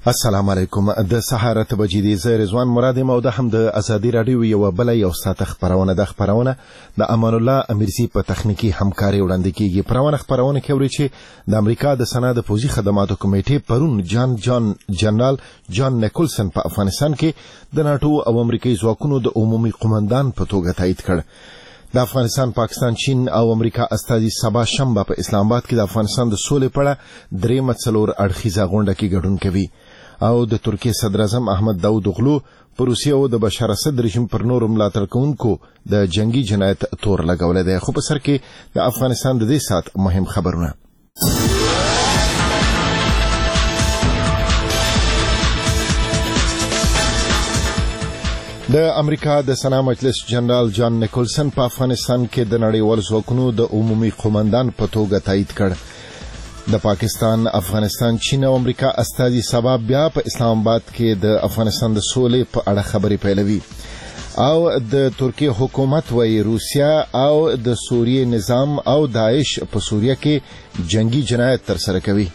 السلام علیکم. د سهار 8 بجې دی. زه رضوان مراد یم او د هم د ازادي رادیو یو ساعته خبرونه د امان الله امیرزی په تخنیکی همکاري وړاندې کیږي. خبرونه کوي چې د امریکا د سنا د پوزي خدماتو کمیټې پرون جنرال جان نیکولسن په افغانستان کې د ناتو او امریکایي ځواکونو د عمومي قومندان په توګه تایید کړ. د افغانستان، پاکستان، چین او امریکا استازي سبا شنبه په اسلام آباد کې د افغانستان د سولې په اړه درېمه څلور اړخیزه غونډه کې ګډون کوي. او د ترکیه صدر اعظم احمد داود اوغلو پر روسیې او د بشار اسد رژیم پر نور ملاتړ کوونکو د جنگي جنایت تور لګولې ده. خو په سر کې د افغانستان د دې سات مهم خبرونه. د امریکا د سنا مجلس جنرال جان نیکولسن په افغانستان کې د نړیوال ځواکونو د عمومي قومندان په توګه تایید کړ. د پاکستان، افغانستان، چین او امریکا استازي سبا بیا په اسلام آباد کې د افغانستان د سولې په اړه خبرې پیلوي او د ترکیه حکومت وایي روسیا او د سوریې نظام او داعش په سوریه کې جنگي جنایت ترسره کوي.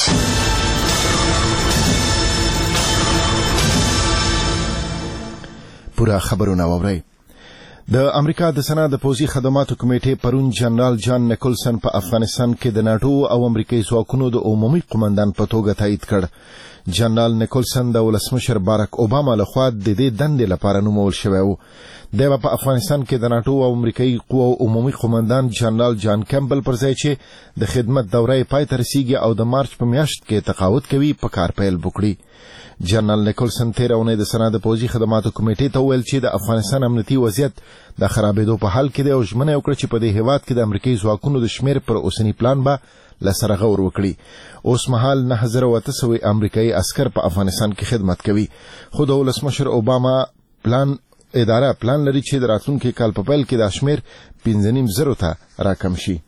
پورا خبرونه واورئ. د امریکا د سنا د پوزي خدماتو کمیټې پرون جنرال جان نیکولسن په افغانستان کې د ناتو او امریکایي ځواکونو د عمومي قومندان په توګه تایید کړ. جنرال نیکولسن د ولسمشر باراک اوباما لخوا د دې دندې لپاره نومول شوی و. د په افغانستان کې د ناتو او امریکایي قوو عمومي قومندان جنرال جان کیمبل پر ځای چې د خدمت دوره پای ته رسیږي او د مارچ په میاشت کې تقاعد کوي په کار پیل وکړي. جنرال نیکولسن تیر اونۍ د سنا د پوزي خدماتو کمیټې ته ویل چې د افغانستان امنیتي وضعیت د خرابېدو په حال کې دی او ژمنه وکړه چې په دې هیواد کې د امریکایي ځواکونو د شمیر پر اوسنی پلان به لسره غور وکړي. اوس مهال 9800 امریکایي عسكر په افغانستان کې خدمت کوي. خو د ولسمشر اوباما اداره پلان لري چې د راتلونکي کال په پیل کې د شمیر 5.5 ته راکم شي.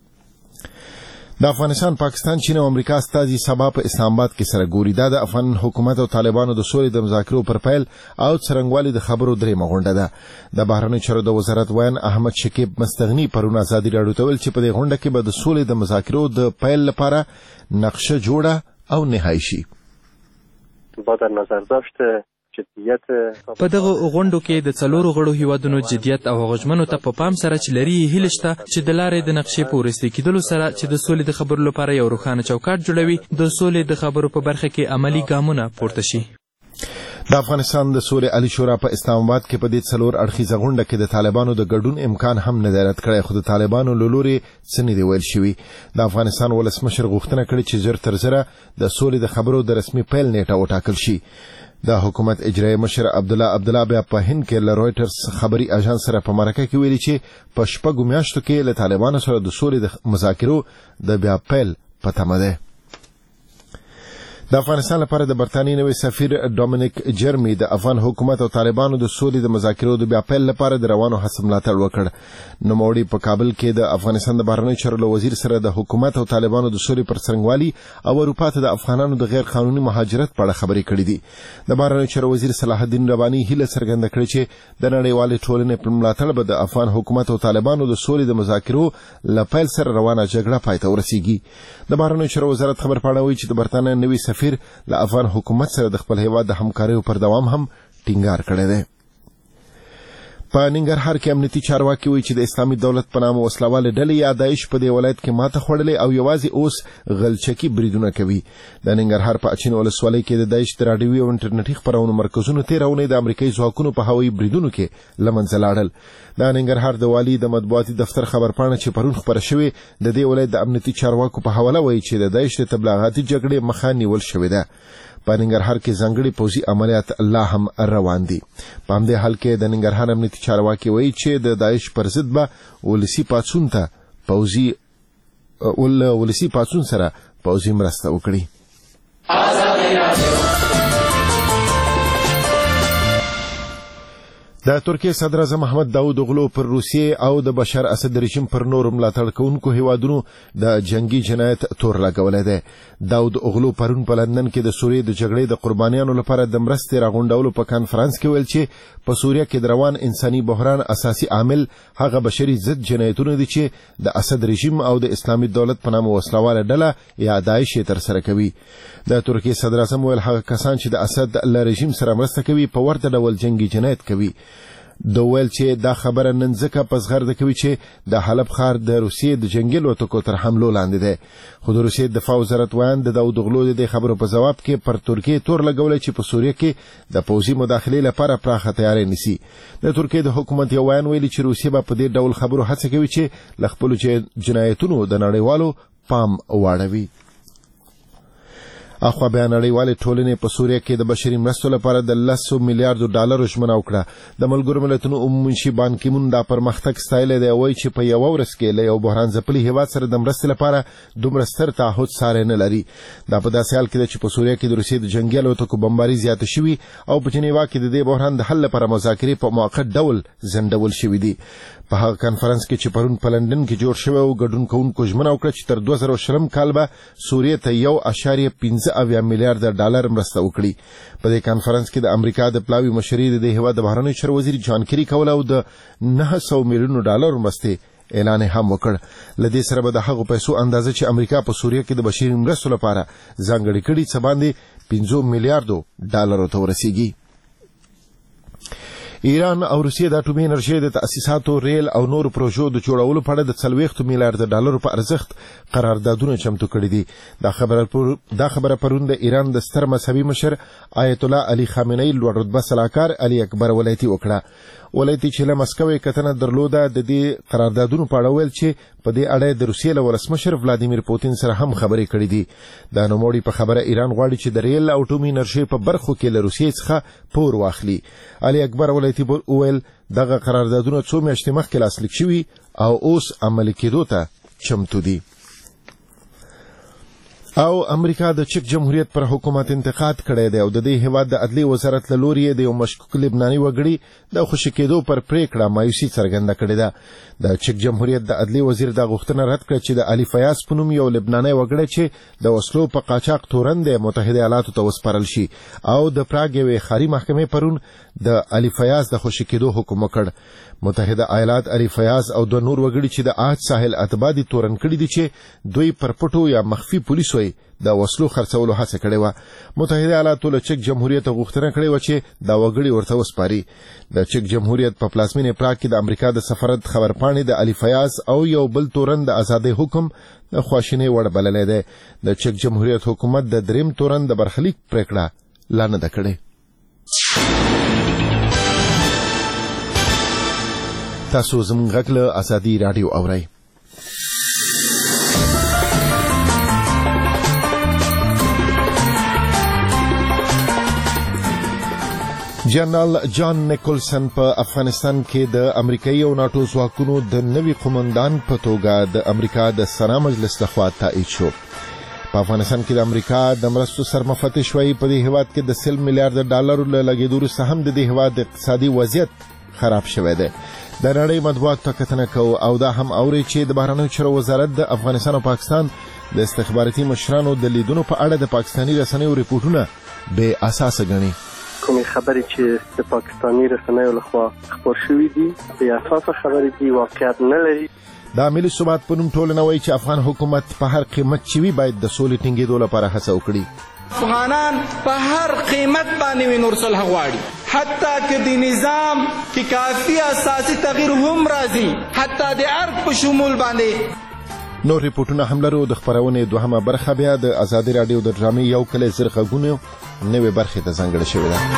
د افغانستان، پاکستان، چین او امریکا استازي سبا په اسلام آباد کې سره ګوري. دا د افغان حکومت او طالبانو د سولې د مذاکرو پر پیل او څرنګوالي د خبرو درېمه غونډه ده. د بهرنیو چارو د وزارت ویان احمد شکیب مستغنی پرون ازادي راډیو ته ویل چې په دې غونډه کې به د سولې د مذاکرو د پیل لپاره نقشه جوړه او نهایی شي. با در نظر داشته په دغه غونډو کې د څلورو غړو هیوادونو جدیت او غژمنو ته په پام سره چې لري هیله شته چې د لارې د نقشې په وروستي کېدلو سره چې د سولې د خبرو لپاره یو روښانه چوکاټ جوړوي د سولې د خبرو په برخه کې عملی ګامونه پورته شي. د افغانستان د سولې عالی شورا په اسلام آباد کې په دې څلور اړخیزه غونډه کې د طالبانو د ګډون امکان هم نه درت کړی، خو د طالبانو له لوري څه نه دی ویل شوی. د افغانستان ولسمشر غوښتنه کړې چې زر تر زره د سولې د خبرو د رسمي پیل نیټه وټاکل شي. د حکومت اجرایي مشر عبدالله بیا په هند کې له رويټرز خبري اژانس سره په مرکه کې ویلي چې په شپږو میاشتو کې له طالبانو سره د سولې د مذاکرو د بیا پیل په تمه ده. د افغانستان لپاره د برتانیې نوی سفیر ډومینیک جرمی د افغان حکومت او طالبانو د سولې د مذاکرو د بیا پیل لپاره د روانو هڅو ملاتړ وکړ. نوموړي په کابل کې د افغانستان د بهرنیو چارو وزیر سره د حکومت او طالبانو د سولې پر څرنګوالي او اروپا ته د افغانانو د غیر قانوني مهاجرت په اړه خبرې کړې دي. د بهرنیو چارو وزیر صلاح الدین رباني هیله څرګنده کړې چې د نړیوالې ټولنې په ملاتړ به د افغان حکومت او طالبانو د سولې د مذاکرو له پیل سره روانه جګړه پای ته ورسیږي. د بهرنیو چارو وزارت خبر پاڼه چې د برتانیې نوی سفیر له افغان حکومت سره د خپل هیواد د همکاریو پر دوام هم ټینګار کړی دی. په ننګرهار کې امنیتي چارواکي وایي چې د اسلامي دولت په نامه وسلواله ډلې یا داعش په دې ولایت کې ماته خوړلې او یوازې اوس غلچکي بریدونه کوي. د ننګرهار په اچین ولسوالۍ کې د داعش د راډیوي او انټرنیټي خبرونو مرکزونو تیرونه د امریکایي ځواکونو په هوایي بریدونو کې لمنځه لاړل. د ننګرهار د والي د مطبوعاتي دفتر خبرپاڼه چې پرون خبره شوې د دې ولایت د امنیتي چارواکو په حواله وایي چې د داعش د تبلیغاتي جګړې مخه نیول شوې ده. په ننګرهار کې ځانګړي پوځي عملیات لا هم روان دي. په همدې حال کې د ننګرهار امنیتي چارواکي وایي چې د داعش پر ضد به ولسي پاڅون سره پوځي مرسته وکړي. د ترکیه صدر اعظم محمد داود اوغلو پر روسیې او د بشار اسد رژیم پر نور ملاتړ کوونکو هیوادونو د جنگي جنایت تور لګولې ده. داود اوغلو پرون په لندن کې د سوریې د جګړې د قربانیانو لپاره د مرستې راغونډولو په کانفرنس کې ویل چې په سوریه کې د روان انساني بحران اساسي عامل هغه بشري ضد جنایتونه دي چې د اسد رژیم او د اسلامي دولت په نامه وسلواله ډله یا داعش تر سره کوي. د ترکیه صدر اعظم ویل هغه کسان چې د اسد له رژیم سره مرسته کوي په ورته ډول جنگي جنایت کوي. د ویل چې دا خبره نن ځکه په زغرده کوي چې د حلب ښار د روسیې د جنگي الوتکو تر حملو لاندې ده. خو د روسیې دفاع وزارت وایي د داود اوغلو د خبرو په جواب کې پر ترکیه تور لګولې چې په سوریه کې د پوځي مداخلې لپاره پراخه تیاری نیسي. د ترکیه د حکومت یو وایي ویلي چې روسیه به په دې ډول خبرو هڅه کوي چې له خپلو جنایتونو د نړیوالو پام واړوي. اخوا بیا نړیوالې ټولنې په سوریه کې د بشري مرستو لپاره د 100 میلیارډ ډالرو ژمنه وکړه. د ملګرو ملتونو عمومي منشي بان کی مون دا پرمختګ ستایلی دی، وایي چې په یو ورځ کې له یو بحران ځپلي هیواد سره د مرستې لپاره دومره ستر تعهد ساری نه لري. دا په داسې حال کې ده چې په سوریه کې د روسیې د جنګي الوتکو بمباري زیاته شوي او په جنیوا کې د دې بحران د حل لپاره مذاکرې په موقت ډول ځنډول شوي دي. په هغه کانفرنس کې چې پرون په لندن کې جوړ شوی و، ګډون کوونکو ژمنه وکړه چې تر 2020 کال به سوریې ته 1.15 میلیارډ ډالر مرسته وکړي. په دې کانفرنس کې د امریکا د پلاوي مشري د هیواد د بهرنیو چارو وزیر جان کری کول او د 900 میلیون ډالر مرستې اعلان هم وکړ. لدې سره به د هغو پیسو اندازه چې امریکا په سوریه کې د بشري مرستو لپاره ځانګړې کړي څه باندې 15 میلیارډ ډالر ته ورسیږي. ایران او روسیې د اټومي انرژۍ د تاسیساتو، ریل او نور پروژو د جوړولو په اړه د 40 میلیارډ ډالرو په ارزښت قراردادونه چمتو کړي دي. دا خبره پرون د ایران د ستر مذهبي مشر آیت الله علي خامنه‌ای لوړ رتبه سلاکار علي اکبر ولایتي وکړه. ولایتي چې له مسکو کتنه درلوده د دې قراردادونو په اړه ویل چې په دې اړه د روسیې له ولسمشر ولادیمیر پوتین سره هم خبرې کړې دي. د نوموړي په خبره ایران غواړي چې د ریل او اټومي انرژۍ په برخو کې له روسیې څخه پور واخلي. علي اکبر ولایتي ویل دغه قراردادونه څو میاشتې مخکې لاسلیک شوي او اوس عملي کېدو ته چمتو دي. او امریکا د چک جمهوریت پر حکومت انتقاد کړی دی او د دې هیواد د عدلي وزارت له لوري د یو مشکوک لبناني وګړي د خوشي کېدو پر پریکړه مایوسي څرګنده کړې ده. د چک جمهوریت د عدلي وزیر دا غوښتنه رد کړه چې د علي فیاض په نوم یو لبناني وګړی چې د وسلو په قاچاق تورن دی متحده ایالاتو ته وسپارل شي او د پراګ یوې ښاري محکمې پرون د علي فیاض د خوشي کېدو حکم وکړ. متحده ایالات علي فیاض او د نور وګړي چې د عهد ساحل اتبادي تورن کړي دي چې دوی پر پټو یا مخفي پولیسو د وسلو خرڅولو هڅه کړې وه. متحده ایالاتو له چک جمهوریت غوښتنه کړې وه چې دا وګړي ورته وسپاري. د چک جمهوریت په پلازمینې پراګ کې د امریکا د سفارت خبرپاڼې د علي فیاض او یو بل تورن د ازادۍ حکم د خواشینۍ وړ بللی دی. د چک جمهوریت حکومت د دریم تورن د برخلیک پریکړه لا نه ده کړې. تاسو زموږ غږ له ازادي راډیو اورئ. جنرال جان نیکولسن په افغانستان کې د امریکایي او ناټو ځواکونو د نوي قومندان په توګه د امریکا د سنا مجلس لخوا تایید شو. په افغانستان کې د امریکا د مرستو سرمفتش شوی. په دې هیواد کې د 100 میلیارډ ډالرو له لګېدو وروسته هم د دې هیواد د اقتصادي وضعیت خراب شوی دی. د نړۍ مطبوعاتو ته کتنه کوو او دا هم اوري چې د بهرنیو چارو وزارت د افغانستان او پاکستان د استخباراتي مشرانو د لیدونو په اړه د پاکستاني رسنیو ریپورټونه بې اساسه ګڼي. کومې خبرې چې د پاکستاني رسنیو لخوا خپور شوي دي بې اساسه خبرې دي، واقعیت نه لري. د ملي ثبات په نوم ټولنه وایي چې افغان حکومت په هر قیمت چې وي باید د سولې ټینګېدو لپاره هڅه وکړي. افغانان په هر قیمت باندې نور صلح غواړي، حتی که د نظام کې کافي اساسي تغییر هم راځي، حتی د ارګ په شمول باندې. نور ریپورټونه هم لرو. د خپرونې دوهمه برخه بیا د ازادي راډیو د ډرامې یو کلی زر غږونو نوې برخې ته ځانګړې شوې ده.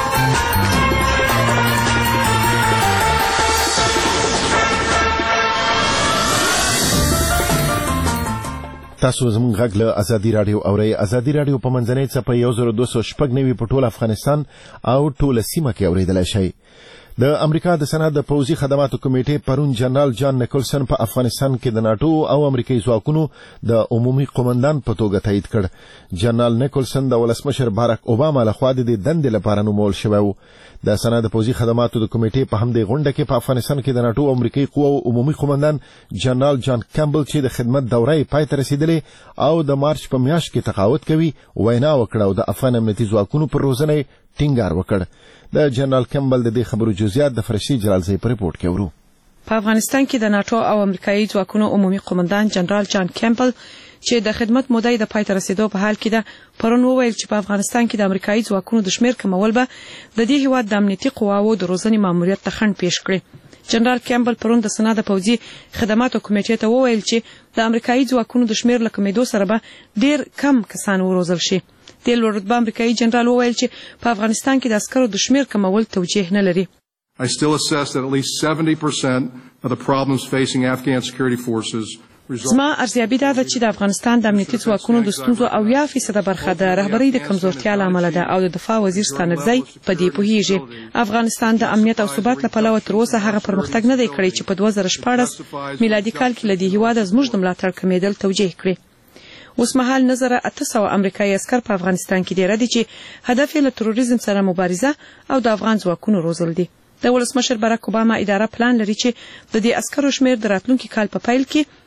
تاسو زموږ غږ له ازادي راډیو اورئ. ازادي راډیو په منځنۍ څپه 1206 په ټول افغانستان او ټوله سیمه کې اورېدلی شئ. د امریکا د سنا د پوځي خدماتو کمیټې پرون جنرال جان نیکلسن په افغانستان کې د ناتو او امریکایي ځواکونو د عمومي قومندان په توګه تایید کړ. جنرال نیکلسن د ولسمشر باراک اوباما لخوا د دندې لپاره نومول شوی و. د سنا د پوځي خدماتو د کمیټې په همدې غونډه کې په افغانستان کې د ناتو او امریکایي قواو عمومي قومندان جنرال جان کیمبل چې د خدمت دوره یې پای ته رسیدلې او د مارچ په میاشت کې تقاعد کوي وینا وکړه او د افغان امنیتي ځواکونو پر روزنه ټینګار وکړ. د جنرال کیمبل د دې خبرو جزئیات د فرشتي جلالزی په ریپورت کې ورو. په افغانستان کې د ناتو او امریکایي ځواکونو عمومي قومندان جنرال جان کیمبل چې د خدمت موده د پای ته رسیدو په حال کې ده پرون وویل چې په افغانستان کې د امریکایي ځواکونو د شمیر کمول به د دې هیواد د امنیتي قواو د روزنې ماموریت ته خنډ پیښ کړي. جنرال کیمبل پرون د سنا د پوځي خدماتو کمیټې ته وویل چې د امریکایي ځواکونو د شمیر له کمیدو سره به ډیر کم کسان وروزل شي. د لوړ رتبه امریکایي جنرال وویل چې په افغانستان کې د عسکرو د شمیر کمول توجیه نه لري. I still assess that at least 70% of the problems facing Afghan security forces زما ارزیابي دا ده چې د افغانستان د امنیتي ځواکونو د ستونزو 80% برخه د رهبرۍ د کمزورتیا لامل ده او د دفاع وزیر ستانکزی په دې پوهیږي. افغانستان د امنیت او ثبات لپاره تر اوسه هغه پرمختګ نه دی کړی چې په 2014 میلادي کال کې لدی هیواد زموږ د ملاتړ کمیدل توجیه کړی. اوس مهال نظر 800 امریکایي عسكر په افغانستان کې ډیر دي چې هدف یې له تروریزم سره مبارزه او د افغان ځواکونو روزل دي. د ولسمشر باراک اوباما اداره پلان لري چې د دې عسکرو شمیر د راتلونکي کال په پیل کې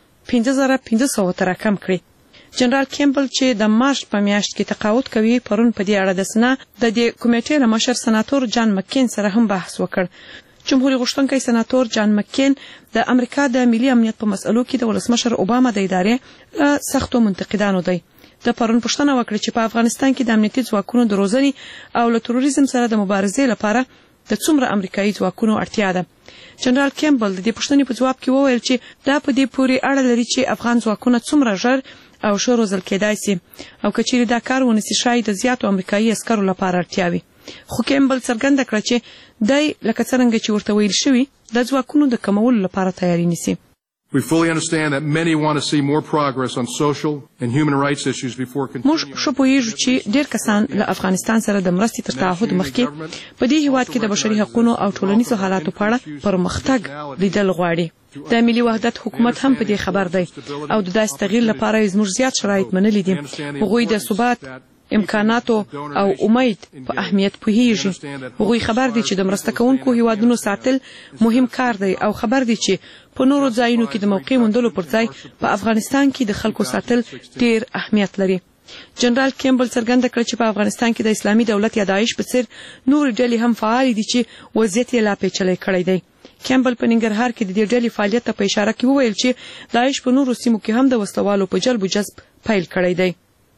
5500 تر کم کړي. جنرال کیمبل چې د مارچ په میاشت کې تقاعد کوي پرون په دې اړه د سنا د دې کمیټې له مشر سناتور جان مکین سره هم بحث وکړ. جمهوریت غوښتونکی سناتور جان مکین د امریکا د ملي امنیت په مسئلو کې د ولسمشر اوباما د ادارې سختو منتقدانو دی. د پرون پوښتنه وکړه چې په افغانستان کې د امنیتي ځواکونو د روزنې او له تروریزم سره د مبارزې لپاره د څومره امریکایي ځواکونو اړتیا ده. جنرال کیمبل د دې پوښتنې په جواب کې وویل چې دا په دې پورې اړه لري چې افغان ځواکونه څومره ژر او ښه روزل کېدای شي او که چیرې دا کار ونسي شاید د زیاتو امریکایي عسکرو لپاره اړتیا وي. خو کیمبل څرګنده کړه چې دی لکه څرنګه چې ورته ویل شوي د ځواکونو د کمولو لپاره تیاری نیسي. We fully understand that many want to see more progress on social and human rights issues before continuing. موږ شو پوهیږو چې ډېر کسان له افغانستان سره د مرستې تر تعهد مخکې په دې هیواد کې د بشري حقوقو او ټولنیزو حالاتو په اړه پرمختګ لیدل غواړي. د ملي وحدت حکومت هم په دې خبر دی او د داسې تغییر لپاره زموږ زیات شرایط منلي دي. هغوی د ثبات امکاناتو او امید په اهمیت پوهیږي. هغوی خبر دي چې د مرسته کوونکو هیوادونو ساتل مهم کار دی او خبر دي چې په نورو ځایونو کې د موقع موندلو پر ځای په افغانستان کې د خلکو ساتل ډیر اهمیت لري. جنرال کیمبل څرګنده کړه چې په افغانستان کې د اسلامي دولت یا داعش په څیر نور ډلې هم فعال دي چې وضعیت یې لا پیچلی کړی دی. کیمبل په ننګرهار کې د دې ډلې فعالیت ته په اشاره کې وویل چې داعش په نورو سیمو کې هم د وسلوالو په جلب و جذب پیل کړی دی.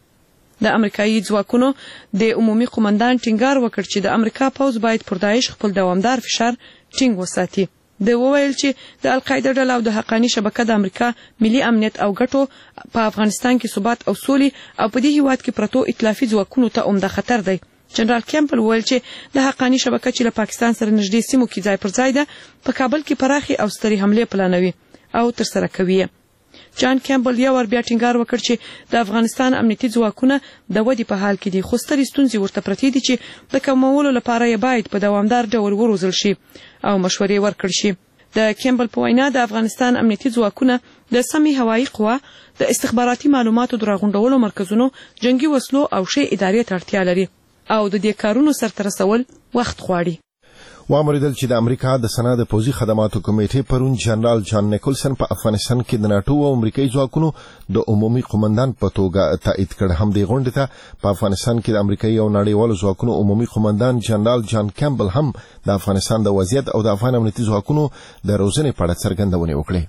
د امریکایي ځواکونو د عمومي قومندان ټینګار وکړ چې د امریکا پوځ باید پر داعش خپل دوامدار فشار ټینګ وساتي. د وویل چې د القاعده ډله او د حقانی شبکه د امریکا ملي امنیت او ګټو په افغانستان کې ثبات او سولې او په دې هیواد کې پرتو ائتلافي ځواکونو ته عمده خطر دی. جنرال کیمبل وویل چې د حقانی شبکه چې له پاکستان سره نږدې سیمو کې ځای پر ځای ده په کابل کې پراخي او ستري حملې پلانوي او ترسره کوي. جان کیمبل یو ور بیا ټینګار وکړ چې د افغانستان امنیتي ځواکونه د ودې په حال کې دي خو سترې ستونزې ورته پرتې دي چې د کمولو لپاره یې باید په دوامدار ډول وروزل شي او مشورې ورکړل شي. د کیمبل په وینا د افغانستان امنیتي ځواکونه د سمې هوایي قوا د استخباراتي معلوماتو د راغونډولو مرکزونو جنگي وسلو او شی ادارې ته اړتیا لري او د دې کارونو سرته رسول وخت غواړي. وامریدل چې د امریکا د سنا د پوځي خدماتو کمیټې پرون جنرال جان نیکلسن په افغانستان کې د ناتو او امریکایي ځواکونو د عمومي قومندان په توګه تایید کړ. هم دې غونډې ته په افغانستان کې د امریکایي او نړیوالو ځواکونو عمومي قومندان جنرال جان کیمبل هم د افغانستان د وضعیت او د افغان امنیتي ځواکونو د روزنې په اړه څرګندونې وکړې.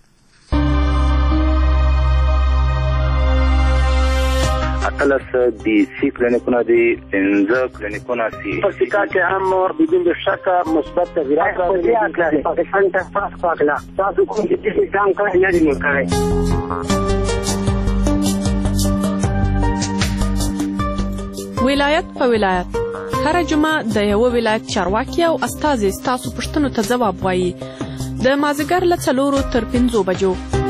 اتلس دی سی کلینیکونه دی 15 کلینیکونه سی په سکا کې هم بدون شک مثبت تغیرات راغلي. پاکستان ته پاس پاکلا تاسو کوم چې ځان کړی نه دی مکړی. ولایت په ولایت هر جمعه د یو ولایت چارواکي او استازي تاسو پښتنو ته ځواب وایي. د مازیګر له 4 تر 5 بجو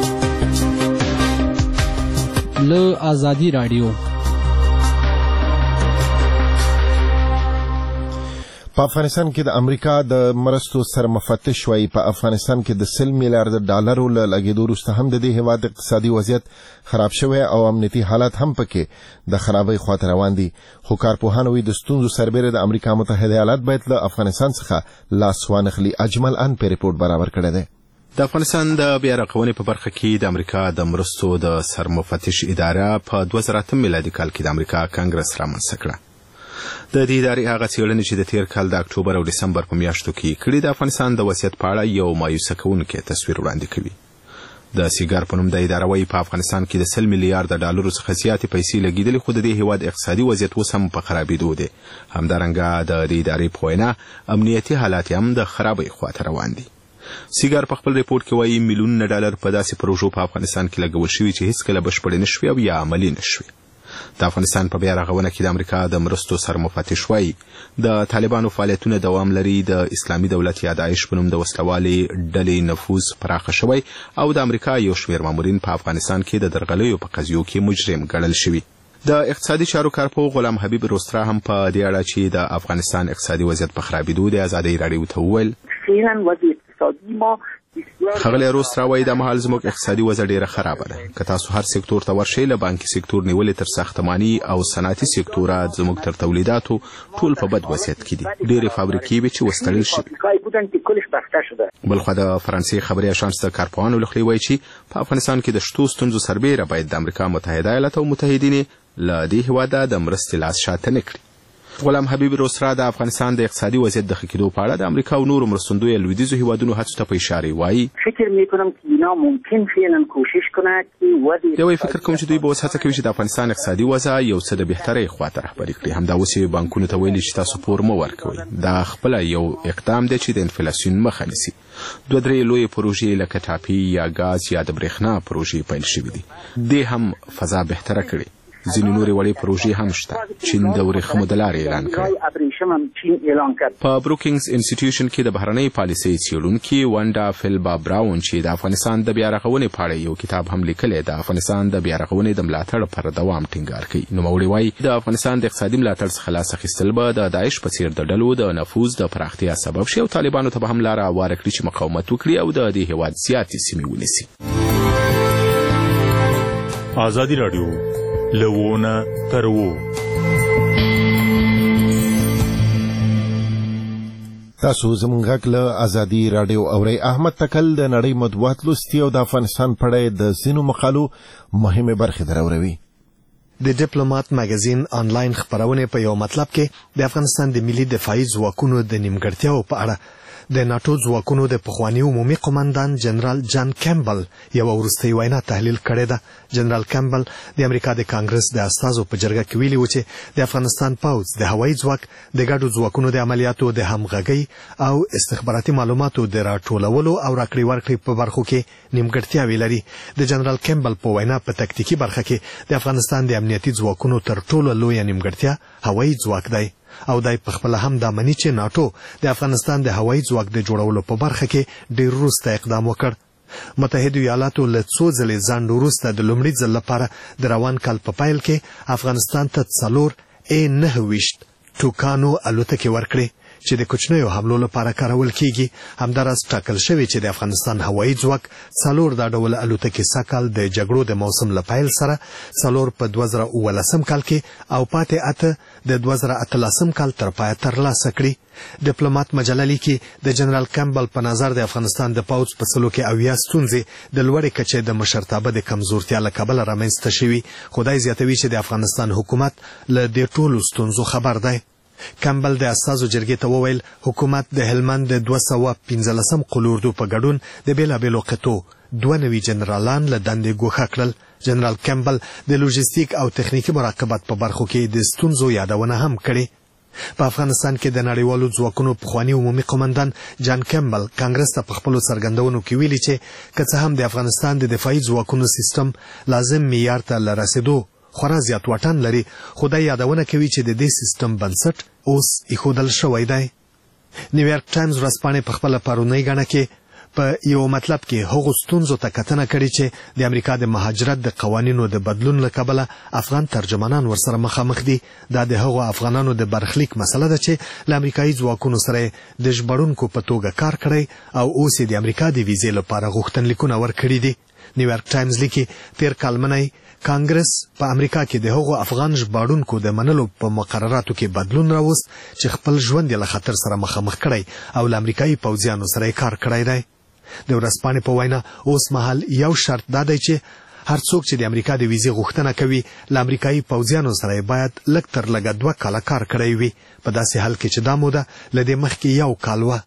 له آزادی رادیو. په افغانستان کې د امریکا د مرستو سرمفتش وایي په افغانستان کې د 100 میلیارډ ډالرو له لګېدو وروسته هم د دې هېواد اقتصادي وضعیت خراب شوی او امنیتي حالات هم پکې د خرابۍ خواته روان دي خو کارپوهان وایي د ستونزو سربیره د امریکا متحده ایالات باید له افغانستان څخه لاس وانخلي. اجمل ان په ریپورت برابر کړی دی. د افغانستان د بیا رغونې په برخه کې د امریکا د مرستو د سرمفتش اداره په 2008 میلادي کال کې د امریکا کانګرس رامنځته کړه. د دې ادارې هغه څېړنې چې د تیر کال د اکتوبر او ډسمبر په میاشتو کې کړي د افغانستان د وضعیت په اړه یو مایوسه کوونکی تصویر وړاندې کوي. د سیګار په نوم د اداره وایي په افغانستان کې د 100 میلیارډ ډالرو څخه زیاتې پیسې لګېدلې خو د دې هېواد اقتصادي وضعیت اوس هم په خرابېدو دی. همدارنګه د دې ادارې په وینا امنیتي حالات هم د خرابۍ خواته روان دي. سیګار په خپل ریپورت کې وایي میلیونونه ډالر په داسې پروژو په افغانستان کې لګول شوي چې هیڅکله بشپړې نشوي او یا عملي نشوي. د افغانستان په بیا رغونه کې د امریکا د مرستو سرمفتش وایي د طالبانو فعالیتونه دوام لري. د اسلامي دولت یا داعش په نوم د وسلوالې ډلې نفوذ پراخه شوی او د امریکا یو شمېر مامورین په افغانستان کې د درغلیو په قضیو کې مجرم ګڼل شوي. د اقتصادي چارو کارپوه غلام حبیب روسترا هم په دې اړه چې د افغانستان اقتصادي وضعیت په خرابېدو د ازادۍ راډیو ته وویل خغلی روسترا وایي دا مهال زموږ اقتصادي وضع ډیره خرابه ده. که تاسو هر سکتور ته ورشئ له بانکي سکتور نیولې تر ساختماني او صنعتي سکتوره زموږ تر تولیداتو ټول په بد وضعیت کې دي. ډېرې فابریکې وې چې وستړل شوې. بلخوا د فرانسې خبري اژانس د کارپوهانو له خولې وایي چې په افغانستان کې د شتو ستونزو سربیره باید د امریکا متحده ایالات او متحدین له دې هېواده د مرستې لاس شاته نه کړي. غلام حبیب روسترا د افغانستان د اقتصادي وضعیت د ښه کېدو په اړه د امریکا او نورو مرستندویه لویدیځو هېوادونو هڅو ته په اشاره وایي فکر میکنم که اینا ممکن فعلا کوشش کنه که دوی فکر کوم چې دوی به اوس هڅه کوي چې د افغانستان اقتصادي وضع یو څه د بهترۍ خواته رهبري کړي. همدا اوس یې بانکونو ته ویلي چې تاسو پور مه ورکوئ. دا خپله یو اقدام دی چې د انفلاسیون مخه نیسي. 2-3 لویې پروژې لکه ټاپي یا ګاز یا د برېښنا پروژې پیل شوي دي. دې هم فضا بهتره کړي. ځینې نورې وړې پروژې هم شته. چین د ورېښمو د لارې اعلان کړ. په بروکینګز انسټیټیوشن کې د بهرنۍ پالیسۍ څېړونکي وانډا فیلبا براون چې د افغانستان د بیا رغونې په اړه یو کتاب هم لیکلی د افغانستان د بیا رغونې د ملاتړ پر دوام ټینګار کوي. نوموړي وایي د افغانستان د اقتصادي ملاتړ څخه لاس اخیستل به د داعش په څېر د ډلو د نفوذ د پراختیا سبب شي او طالبانو ته به هم لاره هواره کړي چې مقاومت وکړي او د دې هېواد زیاتې سیمې ونیسي. ازادي راډیو لوونه ترو تاسو زموږ غږ له ازادي راډیو اورئ. احمد تکل د نړۍ مطبوعات لوستي او د افغانستان په اړه د ځینو مقالو مهمې برخې دراوروي. د ډیپلومات مګزین آنلاین خبرونه په یو مطلب کې د افغانستان د ملي دفاعي ځواکونو د نیمګړتیاو په اړه د ناتو ځواکونو د پخواني عمومي قومندان جنرال جان کیمبل یو وروستۍ وینا تحلیل کړې ده. جنرال کیمبل د امریکا د کانګرس د استازو په جرګه کې ویلي و چې د افغانستان پوځ د هوایي ځواک د ګډو ځواکونو د عملیاتو د همغږۍ او استخباراتي معلوماتو د راټولولو او راکړې ورکړې په برخو کې نیمګړتیاوې لري. د جنرال کیمبل په وینا په تکتیکي برخه کې د افغانستان د امنیتي ځواکونو تر ټولو لویه نیمګړتیا هوایي ځواک دی او دای په خپل هم دا مني چې ناتو د افغانستان د هوایي ځواک د جوړولو په برخه کې ډېر وروسته اقدام وکړ. متحده ایالاتو له څو ځلې ځنډ وروسته د لومړي ځل لپاره د روان کال په پیل کې افغانستان ته 4 A-29 ټوکانو الوتکې ورکړې چې د کوچنیو حملو لپاره کارول کیږي. همداراز ټاکل شوی چې د افغانستان هوایي ځواک 4 دا ډول الوتکې ساکال د جګړو د موسم له پیل سره 4 په 2019 کال کې او پاتې 8 د 2018 کال تر پایه ترلاسه کړي. ډیپلومات مجله لیکي د جنرال کیمبل په نظر د افغانستان د پوځ په سلو کې اویا ستونزې د لوړې کچې د مشرتابه د کمزورتیا له کبله رامنځته شوي. خدای زیاتوي چې د افغانستان حکومت له دې ټولو ستونزو خبر دی. کیمبل د استازو جرګې ته وویل حکومت د هلمند د 215 قلوردو په ګډون د بیلابیلو قطو 92 جنرالان له دندې ګوښه کړل. جنرال کیمبل د لوجستیک او تخنیکي مراقبت په برخو کې د ستونزو یادونه هم کړې. په افغانستان کې د نړیوالو ځواکونو پخواني عمومي قومندان جان کیمبل کانګرس ته په خپلو څرګندونو کې ویلي چې که څه هم د افغانستان د دفاعي ځواکونو سیستم لازم معیار ته له رسېدو خورا زیات واټن لري، خو دا یادونه کوي چې د دې سیستم بنسټ اوس ایښودل شوی دی. نیویارک ټایمز ورځپاڼې په خپله پرونۍ ګڼه کې په یو مطلب کې هغو ستونزو ته کتنه کړې چې د امریکا د مهاجرت د قوانینو د بدلون له کبله افغان ترجمانان ورسره مخامخ دي. دا د هغو افغانانو د برخلیک مسله ده چې له امریکایي ځواکونو سره د ژغورونکو په توګه کار کړی او اوس د امریکا د ویزې لپاره غوښتنلیکونه ورکړي دي. نیویارک ټایمز لیکي تیر کال منی کانګرس په امریکا کې د هغو افغان ژغورونکو د منلو په مقرراتو کې بدلون راوست چې خپل ژوند له خطر سره مخامخ کړی او له امریکایي پوځیانو سره کار کړی دی. د ورځپاڼې په وینا اوس مهال یو شرط دا دی چې هر څوک چې د امریکا د ویزې غوښتنه کوي له امریکایي پوځیانو سره باید لږ تر لږه 2 کاله کار کړی وي، په داسې حال کې چې دا موده له دې مخکې 1 کال وه.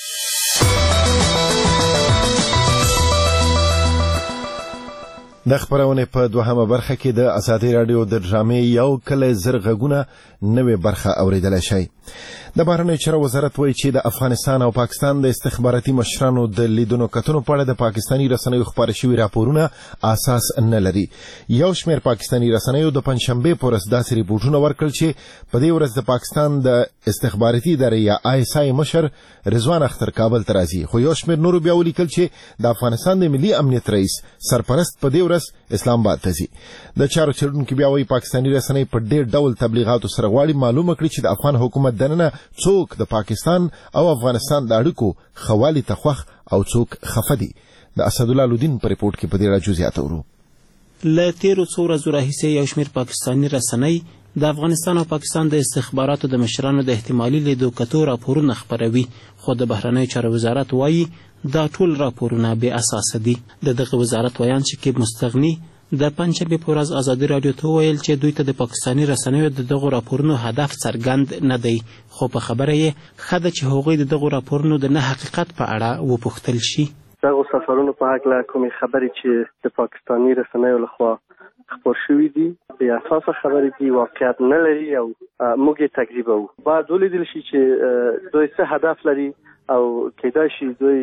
د خبرونې په دوهمه برخه کې د ازادي رادیو د ډرامې یو کله زر غږونه نوې برخه اوریدلای شئ. د بهرنیو چارو وزارت وایي چې د افغانستان او پاکستان د استخباراتي مشرانو د لیدونو کتنو په اړه د پاکستاني رسنیو خپاره شوي راپورونه اساس نه لري. یو شمېر پاکستاني رسنیو د پنځشنبې په ورځ داسې ریپورټونه ورکړل چې په دې ورځ د پاکستان د استخباراتي ادارې یا ISI مشر رضوان اختر کابل ته راځي، خو یو شمېر نورو بیا ولیکل چې د افغانستان د ملي امنیت رئیس سرپرست په دې ورځ اسلام آباد ته ځي. د چارو څېړونکي بیا وایي پاکستاني رسنۍ په ډېر ډول تبلیغاتو سره غواړي معلومه کړي چې د افغان حکومت دننه څوک د پاکستان او افغانستان د اړیکو ښه والي ته خوښ او څوک خفه دي. د اسدالله لودین په ریپورټ کې په دې راجو زیاته ورو. له تیرو څو ورځو راهیسې یو شمېر پاکستاني رسنۍ د افغانستان او پاکستان د استخباراتو د مشرانو د احتمالي لیدو کتو راپورونه خپروي، خو د بهرنیو چارو وزارت وایي دا ټول راپورونه بې اساسه دي. د دغه وزارت ویان شکیب مستغني د پنځشنبې په ورځ ازادي راډیو ته وویل چې دوی ته د پاکستاني رسنیو د دغو راپورونو هدف څرګند نه دی، خو په خبره یې ښه ده چې هغوی د دغو راپورونو د نه حقیقت په اړه وپوښتل شي. دغو سفرونو په هکله کومې خبرې چې د پاکستاني رسنیو لخوا خپور شوي دي بې اساسه خبرې دي، واقعیت نه لري او موږ یې تکذیبوو. باید ولیدل شي چې دوی څه هدف لري او کېدای شي دوی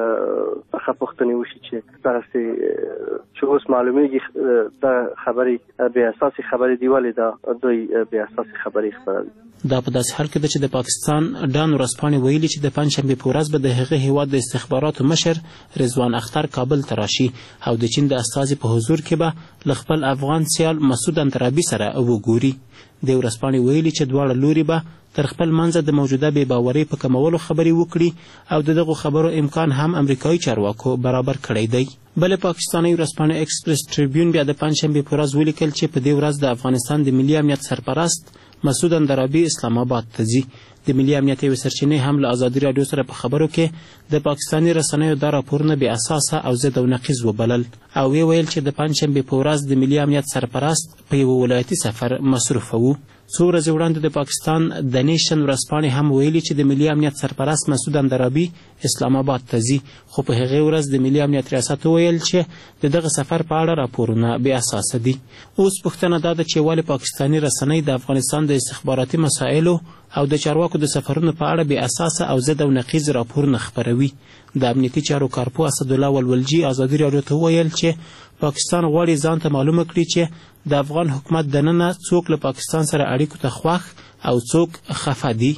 څخه پوښتنې وشي چې دغسې چې اوس معلومیږي دا خبرې بې اساسې خبرې دي، ولې دا دوی بې اساسې خبرې خپروي. دا په داسې حال کې ده چې د پاکستان ډان ورځپاڼې ویلي چې د پنځشنبې په ورځ به د هغه هیواد د استخباراتو مشر رضوان اختر کابل ته راشي او د چین د استازي په حضور کې به له خپل افغان سیال مسعود انترابي سره وګوري. د ورځپاڼې ویلي چې دواړه لوري به تر خپل منځه د موجوده بې باورۍ په کمولو خبرې وکړي او د دغو خبرو امکان هم امریکایي چارواکو برابر کړی دی. بله پاکستاني ورځپاڼه ایکسپریس ټریبیون بیا د پنځشنبې په ورځ ولیکل چې په دې ورځ د افغانستان د ملي امنیت سرپرست مسعود اندرابي اسلام آباد ته ځي. د ملي امنیت یوې سرچینې هم له ازادي راډیو سره په خبرو کې د پاکستاني رسنیو دا راپورونه بې اساسه او ضد او نقیض وبلل او ویې ویل چې د پنځشنبې په ورځ د ملي امنیت سرپرست په یوه ولایتي سفر مصروفه و. څو ورځې وړاندې د پاکستان د نیشن ورځپاڼې هم ویلي چې د ملي امنیت سرپرست مسعود اندرابي اسلام آباد ته ځي، خو په هغې ورځ د ملي امنیت ریاست وویل چې د دغه سفر په اړه راپورونه بې اساسه دي. اوس پوښتنه دا ده چې ولې پاکستاني رسنۍ د افغانستان د استخباراتي مسایلو او د چارواکو د سفرونو په اړه بې اساسه او ضد او نقیض راپورونه خپروي. د امنیتي چارو کارپو اسدالله ولولجي ازادي راډیو ته وویل چې پاکستان غواړي ځان ته معلومه کړي چې د افغان حکومت دننه څوک له پاکستان سره اړیکو ته خوښ او څوک خفه دي.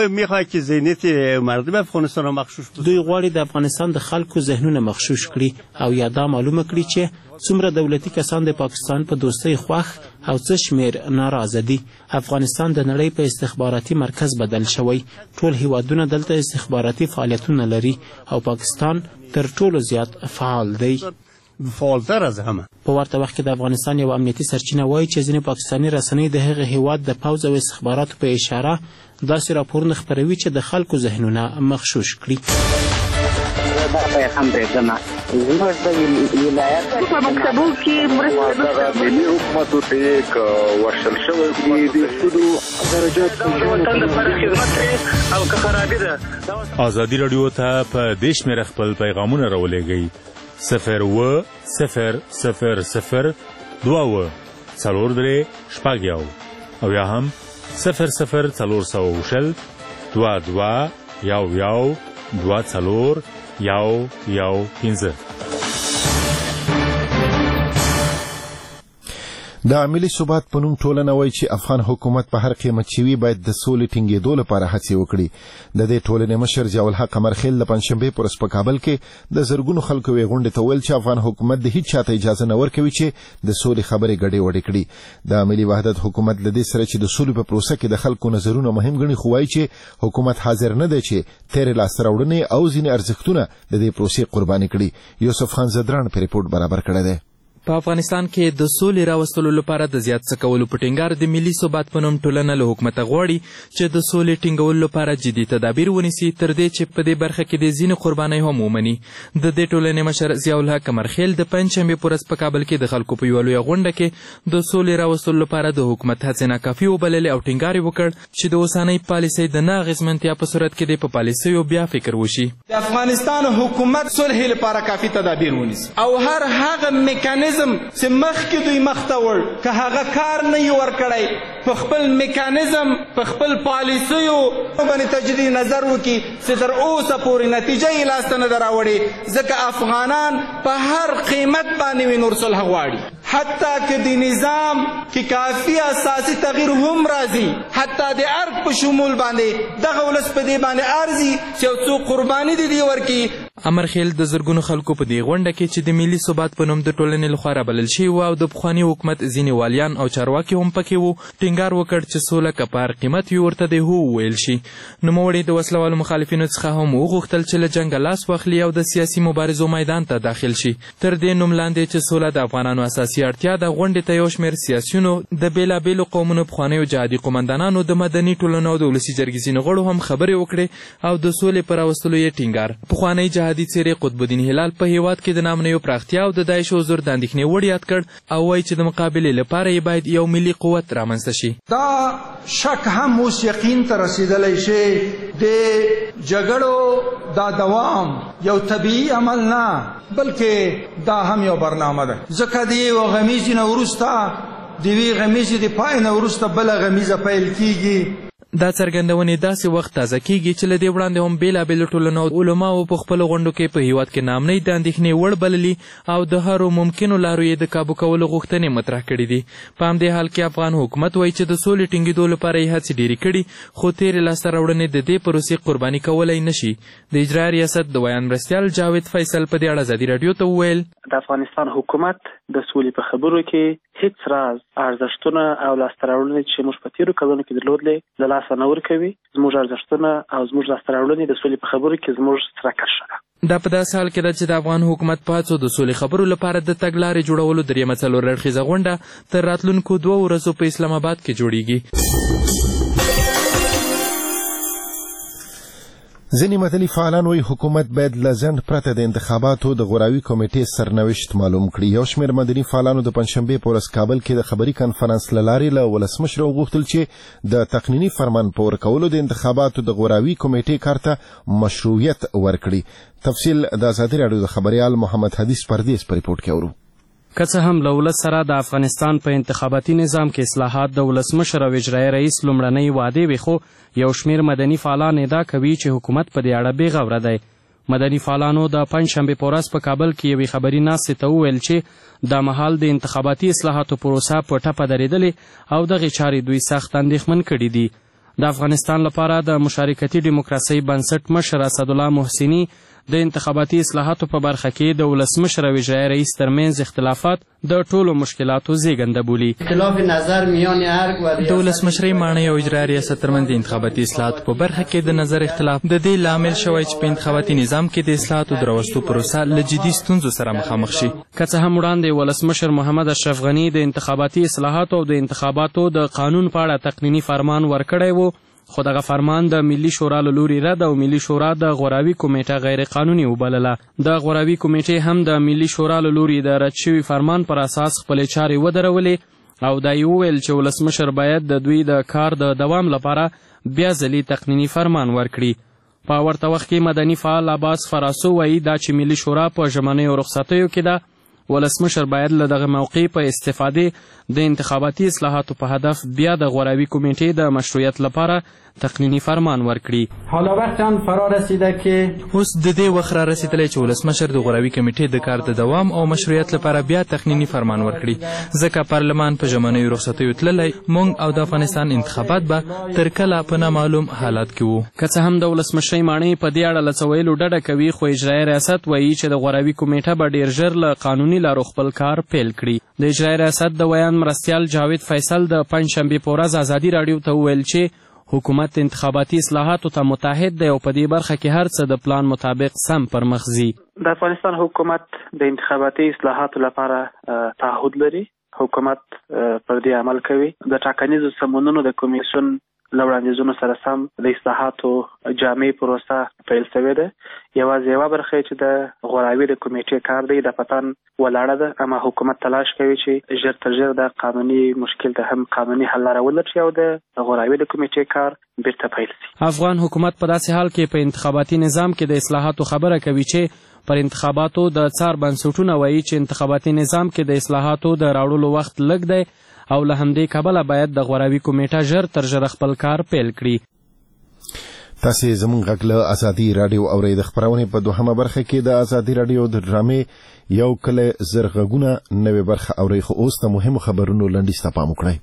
دوی غواړي د افغانستان د خلکو ذهنونه مغشوش کړي او یا دا معلومه کړي چې څومره دولتي کسان د پاکستان په دوستۍ خوښ او څه شمېر ناراضه دي. افغانستان د نړۍ په استخباراتي مرکز بدل شوی، ټول هیوادونه دلته استخباراتي فعالیتونه لري او پاکستان تر ټولو زیات فعال دی. فعالتر از همه. په ورته وخت کې د افغانستان یو امنیتي سرچینه وایي چې ځینې پاکستاني رسنۍ د هغه هیواد د پوځ او استخباراتو په اشاره داسې راپورونه خپروي چې د خلکو ذهنونه مغشوش کړي. زموږ د ولایت په مکتبو کې ملي حکومتو ته ورشل شوی د سودو درجات وطن لپاره خدمت او که خرابي ده. ازادي راډیو ته په دې شمېره خپل پیغامونه راولېږئ 0 0 0 0 2 څلور درې شپږ یو او یا هم 0 0 400 2 2 یو یو 2 څلور یو د ملي ثبات په نوم ټولنه وایي چې افغان حکومت په هر قیمت شوي باید د سولې ټینګېدو لپاره هڅې وکړي. د دې ټولنې مشر ضیاء الحق قمرخیل د پنجشنبې په ورځ په کابل کې د زرګونو خلکو یې غونډې ته وویل چې افغان حکومت د هیڅ چاته اجازه نه ورکوي چې د سولې خبرې ګډې وډې کړي. د ملي وحدت حکومت له دې سره چې د سولې په پروسه کې د خلکو نظرونه مهم ګڼي، خو وایي چې حکومت حاضر نه دی چې تېرې لاسته راوړنې او ځینې ارزښتونه د دې پروسې قرباني کړي. یوسف خان زدران په ریپورت برابر کړی دی. په افغانستان کې د سولې راوستلو لپاره د زیات څه کولو په ټینګار د ملي ثبات په نوم ټولنه له حکومته غواړي چې د سولې ټینګولو لپاره جدي تدابیر ونیسي، تر دې چې په دې برخه کې د ځینې قربانۍ هم ومني. د دې ټولنې مشر ضیاء الحق قمرخیل د پنجشنبې په ورځ په کابل کې د خلکو په یوه لویه غونډه کې د سولې راوستلو لپاره د حکومت هڅې ناکافي وبللې او ټینګار یې وکړ چې د اوسنۍ پالیسۍ د نه اغېزمنتیا په صورت کې د په پالیسیو بیا فکر وشي. د افغانستان حکومت صلح لپاره کافي تدابیر ونیسي او هر هغه میکانیزم چې مخکې دوی مخ ته وړ که هغه کار نه یې ورکړی، په خپل میکانیزم په خپل پالیسیو باندې تجدید نظر وکړي چې تر اوسه پورې نتیجه یې لاسته نه ده راوړې، ځکه افغانان په هر قیمت باندې وي نور صلح غواړي. حتی که د نظام کې کافي اساسي تغییر هم راځي، حتی د ارګ په شمول باندې دغه ولس په دې باندې ارزي چې یو څو قرباني دې دې ورکړي. امرخیل د زرګونو خلکو په دې غونډه کې چې د ملي ثبات په نوم د ټولنې لخوا رابلل شوي وو او د پخواني حکومت ځینې والیان او چارواکي هم پکې وو، ټینګار وکړ چې سوله که په هر قیمت وي ورته د هو وویل شي. نوموړي د وسلوالو مخالفینو څخه هم وغوښتل چې له جنګه لاس واخلي او د سیاسي مبارزو میدان ته داخل شي. تر دې نوم لاندې چې سوله د افغانانو اساسي اړتیا ده، غونډې ته یو شمېر سیاسیونو، د بېلابېلو قومونو پخوانیو جهادي قومندانانو، د مدني ټولنو او د ولسي جرګې ځینو غړو هم خبرې وکړې او د سولې په راوستلو یې ټینګار. پخوانی جهادي څېرې قطب الدین هلال په هېواد کې د نامنیو پراختیا او د داعش حضور د اندېښنې وړ یاد کړ او وایي چې د مقابلې لپاره یې باید یو ملي قوت رامنځته شي. دا شک هم اوس یقین ته رسېدلی شي د جګړو دا دوام یو طبیعي عمل نه بلکې دا هم یو برنامه ده، ځکه د یو غمیزې نه وروسته د یوې غمیزې د پای نه وروسته بله غمیزه پیل کیږي. دا څرګندونې داسې وخت تازه کیږي چې له دې وړاندې هم بېلابېلو ټولنو او علماو په خپلو غونډو کې په هېواد کې نامنۍ د اندېښنې وړ بللي او د هرو ممکنو لارو یې د کابو کولو غوښتنې مطرح کړي دي. په همدې حال کې افغان حکومت وایي چې د سولې ټینګېدو لپاره یې هڅې ډېرې کړي، خو تېرې لاسته راوړنې د دې پروسې قرباني کولی نه شي. د اجرایه ریاست د ویان مرستیال جاوید فیصل په دې اړه ازادي راډیو ته وویل د افغانستان حکومت د سولې په خبرو کې هیڅ راز ارزښتونه او لاسته راوړنې چې موږ په تېرو کلونو کې درلودلې له لاسه نه ورکوي. زموږ ارزښتونه او زموږ لاسته راوړنې د سولې په خبرو کې زموږ ستره کرښه ده. دا په داسې حال کې ده چې د افغان حکومت په هڅو د سولې خبرو لپاره د تګلارې جوړولو درېیمه څلور اړخیزه غونډه تر راتلونکو 2 ورځو په اسلام آباد کې جوړیږي. ځینې مدني فعالان وایي حکومت باید له ځنډ پرته د انتخاباتو د غوراوي کمیټې سرنوشت معلوم کړي. یو شمېر مدني فعالانو د پنجشنبې په ورځ کابل کې د خبري کنفرانس له لارې له ولسمشر وغوښتل چې د تقنیني فرمان په ورکولو د انتخاباتو د غوراوي کمیټې کار ته مشروعیت ورکړي. تفصیل د ازادي راډیو د خبریال محمد حدیث پردیس په ریپورټ کې اورو. که څه هم له ولس سره د افغانستان په انتخاباتي نظام کې اصلاحات د ولسمشر او اجرایي رئیس لومړنۍ وعدې وي، خو یو شمېر مدني فعالان ادعا کوي چې حکومت په دې اړه بې غوره دی. مدني فعالانو د پنجشنبې په ورځ په کابل کې یوې خبري ناستې ته وویل چې دا مهال د انتخاباتي اصلاحاتو پروسه په ټپه درېدلې او دغې چارې دوی سخت اندېښمن کړي دي. د افغانستان لپاره د مشارکتي ډیموکراسۍ بنسټ مشر اسدالله محسني د انتخاباتي اصلاحاتو په برخه کې د ولسمشر او اجرایي رئیس ترمنځ اختلافات د ټولو مشکلاتو زیږنده بولي. اختلاف نظر میان ارګ و د ولسمشرۍ ماڼۍ او اجرایي ریاست ترمنځ د انتخاباتي اصلاحاتو په برخه کې د نظر اختلاف د دې لامل شوی چې په انتخاباتي نظام کې د اصلاحاتو د راوستو پروسه له جدي ستونزو سره مخامخ شي. که څه هم وړاندې ولسمشر محمد اشرف غني د انتخاباتي اصلاحاتو او د انتخاباتو د قانون په اړه تقنیني فرمان ورکړی و، خو دغه فرمان د ملي شورا له لوري رد او ملي شورا د غوراوي کمیټه غیر قانوني وبلله. د غوراوي کمیټې هم د ملي شورا له لوري د رد شوي فرمان پر اساس خپلې چارې ودرولې او دا یې وویل چې ولسمشر باید د دوی د کار د دوام لپاره بیا ځلي تقنیني فرمان ورکړي. په ورته وخت کې مدني فعال عباس فراسو وایي دا چې ملي شورا په ژمنیو رخصتیو کې ده، ولسمشر باید له دغه موقع په استفادې د انتخاباتي اصلاحاتو په هدف بیا د غوراوي کمیټې د مشروعیت لپاره تقنینی فرمان ورکړي. حالا وقت آن فرا رسیده که اوس د دې وخت را رسیدلی چې ولسمشر د غوراوي کمیټې د کار د دوام او مشروعیت لپاره بیا تقنینی فرمان ورکړي، ځکه پارلمان په ژمنیو رخصتیو تللی، موږ او د افغانستان انتخابات به تر کله په نامعلوم حالات کې وو. که څه هم د ولسمشرۍ ماڼۍ په دې اړه له څه ویلو ډډه کوي، خو اجرایي ریاست وایي چې د غوراوي کمیټه به ډېر ژر له قانوني لارو خپل کار پیل کړي. د اجرایي ریاست د ویان مرستیال جاوید فیصل د پنجشنبې په ورځ ازادي راډیو ته وویل چې حکومت انتخاباتي اصلاحاتو ته متحد دی او په دې برخه کې هر څه د پلان مطابق سم پر مخ ځي. د افغانستان حکومت د انتخاباتي اصلاحاتو لپاره تعهد لري. حکومت پر دې عمل کوي. د ټاکنیزو سمونونو د کمیسیون له وړاندیزونو سره سم د اصلاحاتو جامع پروسه پیل شوې ده. یوازې یوه برخه چې د غوراوي د کمیټې کار دی د پتن ولاړه ده، اما حکومت تلاش کوي چې ژر تر ژره د قانوني مشکل ته هم قانوني حل لاره ولټوي او د غوراوي د کمیټې کار بیرته پیل شي. افغان حکومت په داسې حال کې په انتخاباتي نظام کې د اصلاحاتو خبره کوي چې پر انتخاباتو د څار بنسټونه وایي چې انتخاباتي نظام کې د اصلاحاتو د راوړلو وخت لږ دی او له همدې کبله باید د غوراوي کمیټه ژر تر ژره خپل کار پیل کړي. تاسې زموږ غږ له ازادي راډیو اورئ. د خپرونې په دوهمه برخه کې د ازادي راډیو د ډرامې یو کله زر غږونه نوې برخه اورئ، خو اوس د مهمو خبرونو لنډیز ته پام وکړئ.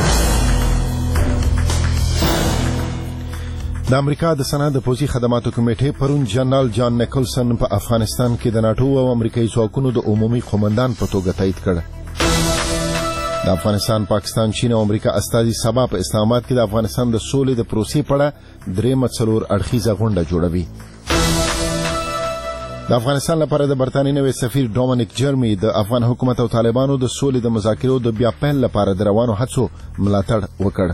د امریکا د سنا د پوځي خدماتو کمیټې پرون جنرال جان نیکلسن په افغانستان کې د ناټو او امریکایي ځواکونو د عمومي قومندان په توګه تایید کړ. د افغانستان، پاکستان، چین او امریکا استازي سبا په اسلام آباد کې د افغانستان د سولې د پروسې په اړه درېیمه څلور اړخیزه غونډه جوړوي. د افغانستان لپاره د برتانیې نوی سفیر ډومینیک جرمی د افغان حکومت او طالبانو د سولې د مذاکرو د بیا پیل لپاره د روانو هڅو ملاتړ وکړ.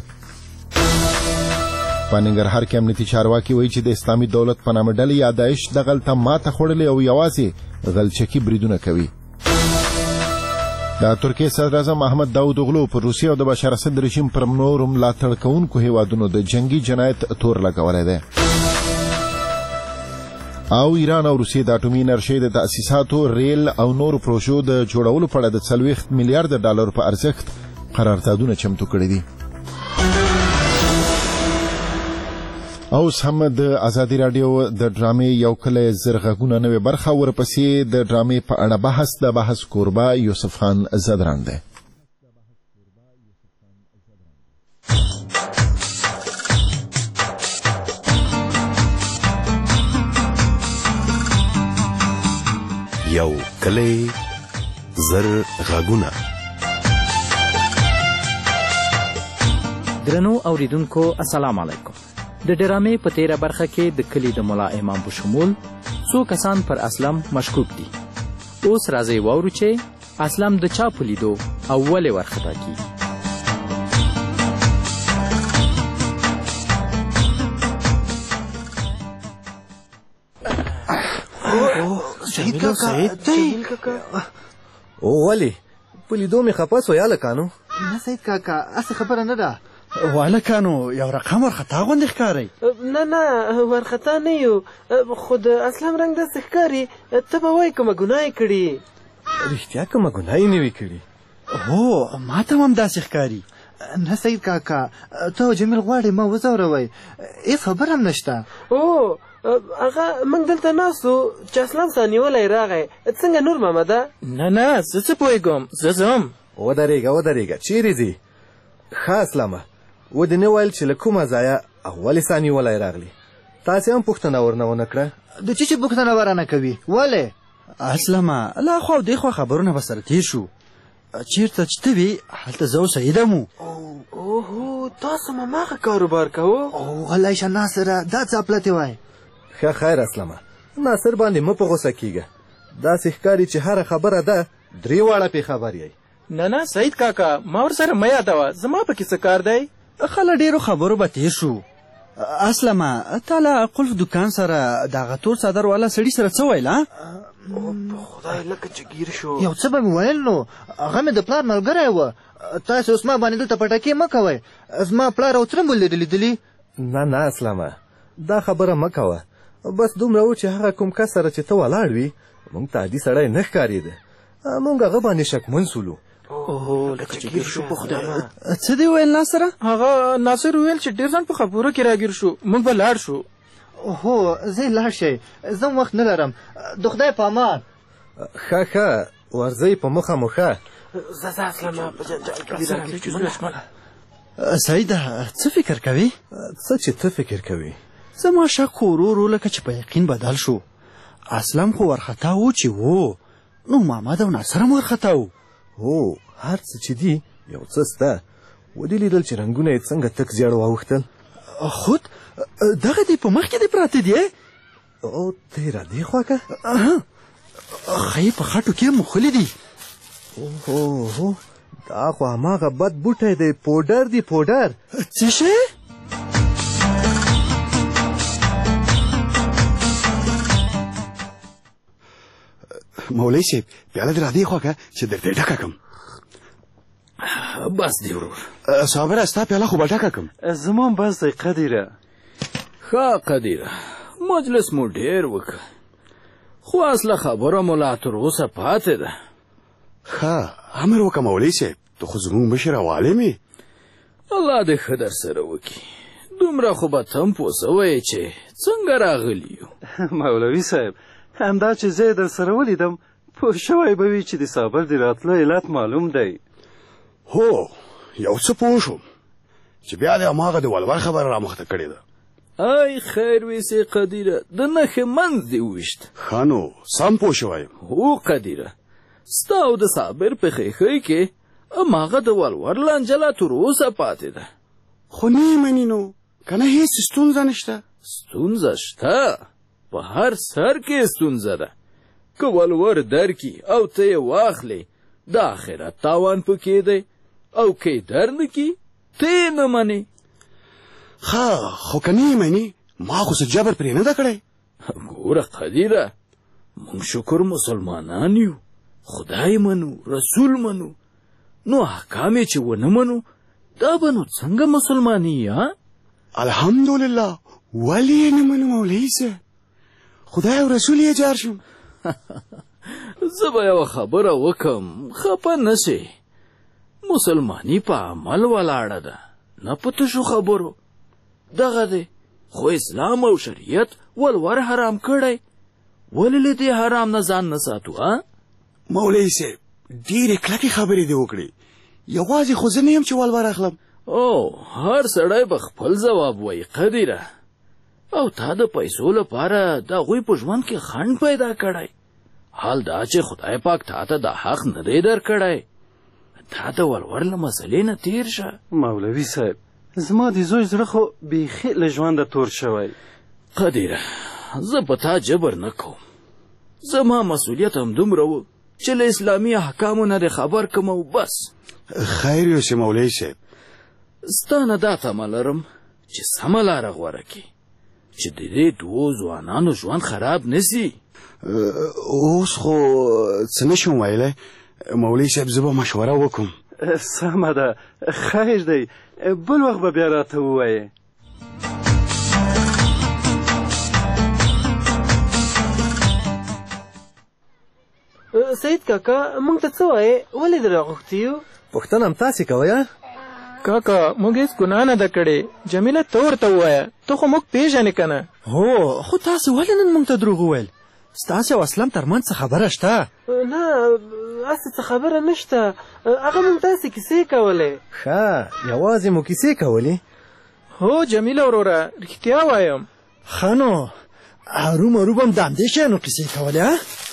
په ننګرهار کې امنیتي چارواکي وایي چې د اسلامي دولت په نامه ډلې یا داعش دغلته ماته خوړلې او یوازې غلچکي بریدونه کوي. د ترکیې صدر اعظم احمد داود اوغلو پر روسیې او د بشار اسد رژیم پر نورو ملاتړ کوونکو هیوادونو د جنگي جنایت تور لګولی دی. او ایران او روسیې د اټومي انرژۍ د تاسیساتو، ریل او نورو پروژو د جوړولو په اړه د 40 میلیارډ ډالر په ارزښت قراردادونه چمتو کړي دي. اوس هم د ازادي راډیو د ډرامې یو کله زر غږونه نوې برخه، ورپسې د ډرامې په اړه بحث. د بحث کوربه یوسف خان زدران دی. یو کله زر غږونه. درنو اوریدونکو السلام علیکم. د ډرامې په تیره برخه کې د کلي د ملا امام په شمول څو کسان پر اسلم مشکوک دي. اوس راځئ واورو چې اسلم د چا په لیدو او ولې وارخطا کیږي. سعید کاکا ولې په لیدو مې خپه سو یا لکانو؟ نه سعید کاکا اسه خبره نه ده. والکانو یو رقم ورخطا غوندې ښکارئ. نه ورخطا نه یو، خو د اسلام رنګ داسې ښکاري ته به وایې کومه ګناه یې کړي. رښتیا کومه ګناه یې نه وي کړي؟ هو ما ته هم همداسې ښکاري. نه سعید کاکا ته او جمیل غواړې ما وځوروئ، هېڅ خبر هم نشته. او هغه موږ دلته ناست وو چې اسلام ستا نیولی راغی. څنګه نور محمده؟ نه زه څه پوهېږم، زه ځم. ودرېږه چیرې ځې؟ ښه اسلامه ودې نه ویل چې له کومه ځایه او ولې ستا نیولی راغلي؟ تاسې هم پوښتنه ورنه ونه کړه؟ د چې پوښتنه ورنه کوي ولې؟ اسلامه لا خوا او دې خوا خبرونه به سره تېر شو. چېرته چې ته وي هلته زه او سعیده مو. اوهو تاسو هم هماغه کاروبار کوو؟ غلی شه ناصره دا څه اپلتې وایي. ښه خیر اسلامه ناصر باندې مه په غوسه کېږه. داسې ښکاري چې هره خبره ده درې واړه پې خبر یې. نه سعید کاکا ما ورسره مه یادوه، زما پکې څه کار دی؟ خله ډېرو خبرو به تېر شو. اسلامه تا له قلف دکان سره دغه تور څادر والا سړي سره څه ویل؟ خدای لکه چې ګیر شو. یو څه به مې ویل نو هغه مې د پلار ملګری وه. تاسې اوس ما باندې دلته پټکې مه کوئ. زما پلار او تره مو لیدلي. نه اسلامه دا خبره مه کوه. بس دومره و چې هغه کوم کس سره چې ته ولاړ وي موږ ته عادي سړی نه ښکارېده. موږ هغه باندې شکمن سولو. اوه لکه چې ګیر شو په خدای. څه دی ویل ناصره؟ هغه ناصر ویل چې ډېر ځان په خبرو کې راګیر شو، موږ به لاړ شو. هو زه لاړ شئ، زه وخت نه لرم. د خدای په امان. ښه ورځئ په مخه مخه. زه اسلامه په جنجال کې راګیر شو. سعیده څه فکر کوي؟ څه چې ته فکر کوي؟ زما شک ورو ورو لکه چې په یقین بدل شو. اسلم خو ورخطا و چې و، نو محمد او ناصر هم ورخطا و. هو هر څه چې دي یو څه سته. ودې لیدل چې رنګونه یې څنګه تک زیړ واوښتل؟ خود دغه دی په مخ کې دی پراته دی. او ته را دې خوا که ښایي په خټو کې موښلي دي. اوهو دا خو هماغه بد بوټی دی، پوډر دی پوډر. څه شی؟ مولوي صاحب پیاله دې را دې خوا که چې درته یې ډکه کړم. بس دی ورور صابره ستا پیاله خو به ډکه کړم. زما هم بس دی قدیره. ښه قدیره مجلس مو ډېر وکړ، خو اصله خبره مو لا تر اوسه پاتې ده. ښه امر وکړه مولوي صاحب، ته خو زموږ مشر او عالم یې. الله دې ښه در سره وکړي. دومره خو به ته هم پوه سوی چې څنګه راغلي یو. مولوي صاحب همدا چې زه یې در سره ولیدم پوه شوی به وي چې د صابر د راتلو علت معلوم دی. هو یو څه پوه شوم چې بیا دې هماغه د ولور خبره رامخته کړې ده. ای خیر ویسې قدیره د نښې منځ دې وویشت. ښه نو سم پوه شوی یم. هو قدیره ستا او د صابر په ښیښۍ کې هماغه د ولور لانجه لا تر اوسه پاتې ده. خو نه یې مني نو که نه هېڅ ستونزه نشته. ستونزه شته، په هر سر کې ستونزه ده. که ولور درکي او ته یې واخلې د آخرت تاوان پکې دی، او که یې در نه کي ته یې نه منې. ښه خو که نه یې مني ما خو څه جبر پرې نه ده کړی. ګوره قدیره موږ شکر مسلمانان یو، خدای منو، رسول منو، نو احکام یې چې ونه منو دا به نو څنګه مسلمانی یا؟ الحمدلله ولې یې نه منو مولوي صاحب، خدای او رسول یې جار شم. زه به یوه خبره وکم خفه نه شې. مسلمانی په عمل ولاړه ده نه په تشو خبرو. دغه دی خو اسلام او شریعت ولور حرام کړی، ولې له دې حرام نه ځان نه ساتو؟ مولوي صاحب ډېرې کلکې خبرې دې وکړې، یوازې خو زه نه یم چې ولور اخلم. او هر سړی به خپل ځواب وایي قدیره. او تا د پیسو لپاره د هغوی په ژوند کې خنډ پیدا کړی. حال دا چې خدای پاک تا ته دا حق نه دی درکړی. تا د ولور له مسلې نه تیر شه. مولوي صاحب زما د زوی زړه خو بیخي له ژونده تور شوی. قدیره زه په تا جبر نه کوم. زما مسؤلیت همدومره و چې له اسلامي احکامو نه د خبر کم او بس. خیر یوسې مولوي صاحب، ستا نه دا تمه لرم چې سمه لاره غوره کړي چې د دې دوو ځوانانو ژوند خراب نسی. اوس خو څه نشم ویلی مولوي صاحب، زه به مشوره وکړم. سمه ده خیر دی، بل وخت به بیا راته ووایې. سعید کاکا موږ ته څه وایې؟ ولې در راغوښتي یو؟ پوښتنه هم تاسې کوئ؟ کاکا موږ هېڅ ګناه نه ده کړې. جمیله ته ورته ووایه، ته خو موږ پېژنې که نه؟ هو خو تاسې ولې نن موږ ته دروغ وویل؟ ستاسې او اسلم ترمنځ څه خبره شته؟ نه هسې څه خبره نشته، هغه موږ داسې کیسې کولې. ښه یوازې مو کیسې کولې؟ هو جمیله وروره رښتیا وایم. ښه نو هرومرو به هم د همدې شیانو کیسې کولې؟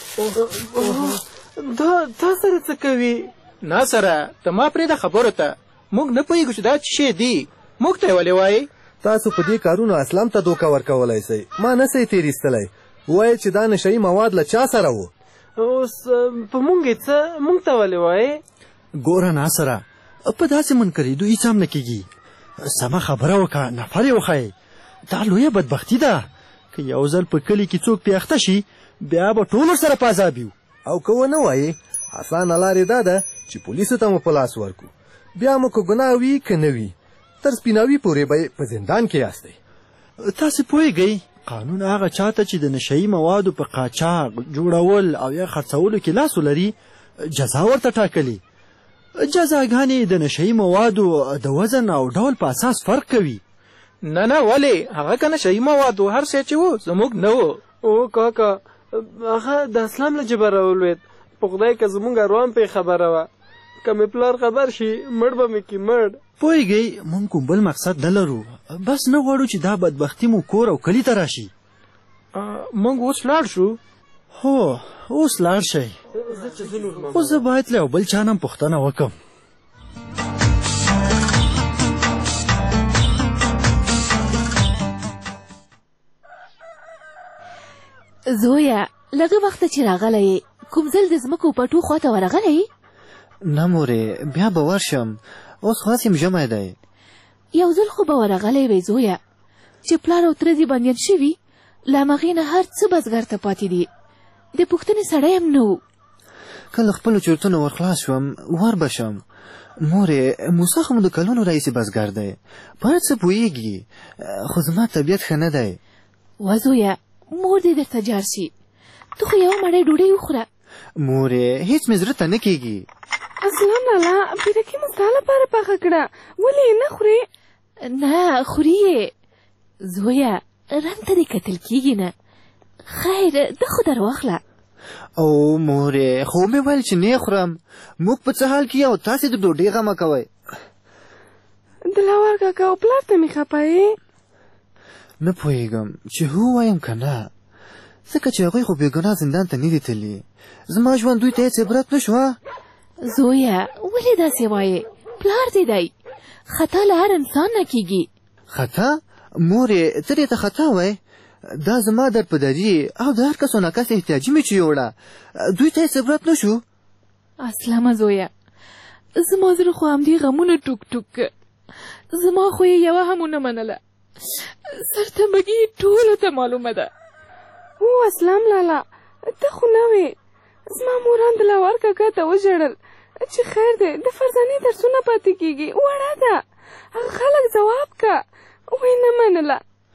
دا تا سره څه کوي؟ ناصره ته ما پرېږده خبرو ته، موږ نه پوهېږو چې دا څه شی دي، موږ ته یې ولې وایې؟ تاسو په دې کارونو اسلام ته دوکه ورکولی سئ، ما نه سئ تېرېستلی. وایې چې دا نشهیي مواد له چا سره و؟ اوس په موږ یې څه، موږ ته ولې وایې؟ ګوره ناصره په داسې منکرېدو هېڅ هم نه کېږي. سمه خبره وکړه، نفر یې وښایې. دا لویه بدبختي ده. که یو ځل په کلي کې څوک پې اخته شي بیا به ټول ورسره په عذاب یو. او که ونه وایې اسانه لارې دا ده چې پولیسو ته مو په لاس ورکو. بیا مو که ګناه وي که نه وي تر سپیناوي پورې به په زندان کې یاستئ. تاسې پوهېږئ قانون هغه چاته چې د نشهیي موادو په قاچاق جوړول او یا خرڅولو کې لاس ولري جزا ورته ټاکلي. جزاګانې د نشهیي موادو د وزن او ډول په اساس فرق کوي. نه ولې هغه که نشهیي مواد هر څه چې و زموږ نه و. او کاکا هغه د اسلام له جبه راولوېد. په خدای که زموږ اروان پې خبره وه، که مې پلار خبر شي مړ به مې کي مړ. پوهېږئ موږ کوم بل مقصد نه لرو، بس نه غواړو چې دا بدبختي مو کور او کلي ته راشي. موږ اوس لاړ شو؟ هو اوس لاړ شئ، خو زه باید له یو بل چا نه پوښتنه وکړم. زویه لږه وخته چې راغلی کوم ځل د ځمکو پټو خواته ورغلی؟ نه مورې بیا به ورشم، اوس خلاص یم ژمی دی. یو ځل خو به ورغلی وی زویه چې پلار او تره دې بندیان شوي، له همغې نه هر څه بزګر ته پاتې دي، د پوښتنې سړی هم نه و. که له خپلو چورتونو ورخلاص شوم ور به شم. مورې موسی خو مو د کلونو راهیسې بزګر دی، په هر څه پوهېږي، خو زما طبیعت ښه نه دی. وزویه مور دې درته جار شي، ته خو یوه مړۍ ډوډۍ وخوره. مورې هېڅ مې زړه ته نه کېږي. اسلام لالا پیرکي مو ستا لپاره پخه کړه، ولې یې نه خورې؟ نه خوري یې زویه، رنګ ته دې کتل کېږي نه. خیر ده خو در واخله. او مورې خو مې ویل چې نه خورم، موږ په څه حال کې یو، تاسې د ډوډۍ غمه کوئ. دلاور کاکا او پلار ته مې خفه یې؟ نه پوهېږم چې هو وایم که نه، ځکه چې هغوی خو بېګناه زندان ته نه دي تللي، زما ژوند دوی ته هېڅ عبرت نه شوه. زویه ولې داسې وایې؟ پلار دې دی، خطا له هر انسان نه کېږي. خطا؟ مورې ته دې ته خطا وایې؟ دا زما در پدري او د هر کس و ناکس احتیاجي مې چې یوړه، دوی ته هېڅ عبرت نه شو. اسلامه زویه زما زړه خو همدې غمونه ټوک ټوک، زما خو یې یوه هم ونه منله، سرتمګي ټولو ته معلومه ده. او اسلام لالا ته خو نه وې، زما موران دلاور کاکا ته وژړل چې خیر دی د فرزانې درسونه پاتې کېږي، وړه ده، هغه خلک ځواب که، ویې نه منله.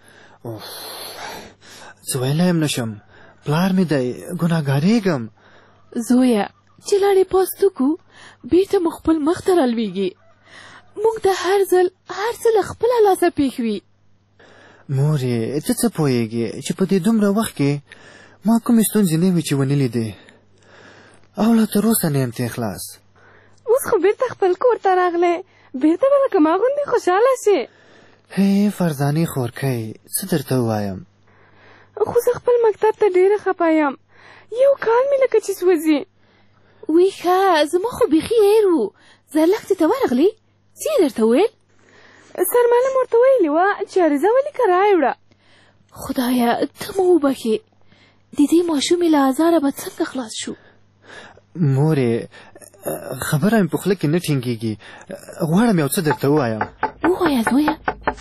زه ویلی یم نشم، پلار مې دی، ګناهګارېږم. زویه چې لاړې پاس وکړو بېرته مو خپل مخ ته رالویږي، موږ د هر ځل هر څه له خپله لاسه پېښ وي. مورې ته څه پوهېږې چې په دې دومره وخت کې ما کومې ستونزې نه وي چې ونه لیدې، او لا تر اوسه نه یم ترې خلاص. اوس خو بېرته خپل کور ته راغلی، بېرته به لکه ما غوندې خوشحاله شې. هی فرزانې خورکۍ څه درته ووایم؟ خو زه خپل مکتب ته ډېره خفه یم، یو کال مې لکه چې سوځي. وی ښه زما خو بیخي هېر و، زرلښتې ته ورغلې؟ څه یې درته وویل؟ سرمعلم ورته ویلې وه چې عریضه ولیکه رایې وړه. خدایه ته مو وبښې، د دې ماشومې له ازاره به څنګه خلاص شو؟ مورې خبره مې په خوله کې نه ټینګېږي، غواړم یو څه درته ووایم. ووایه زویه.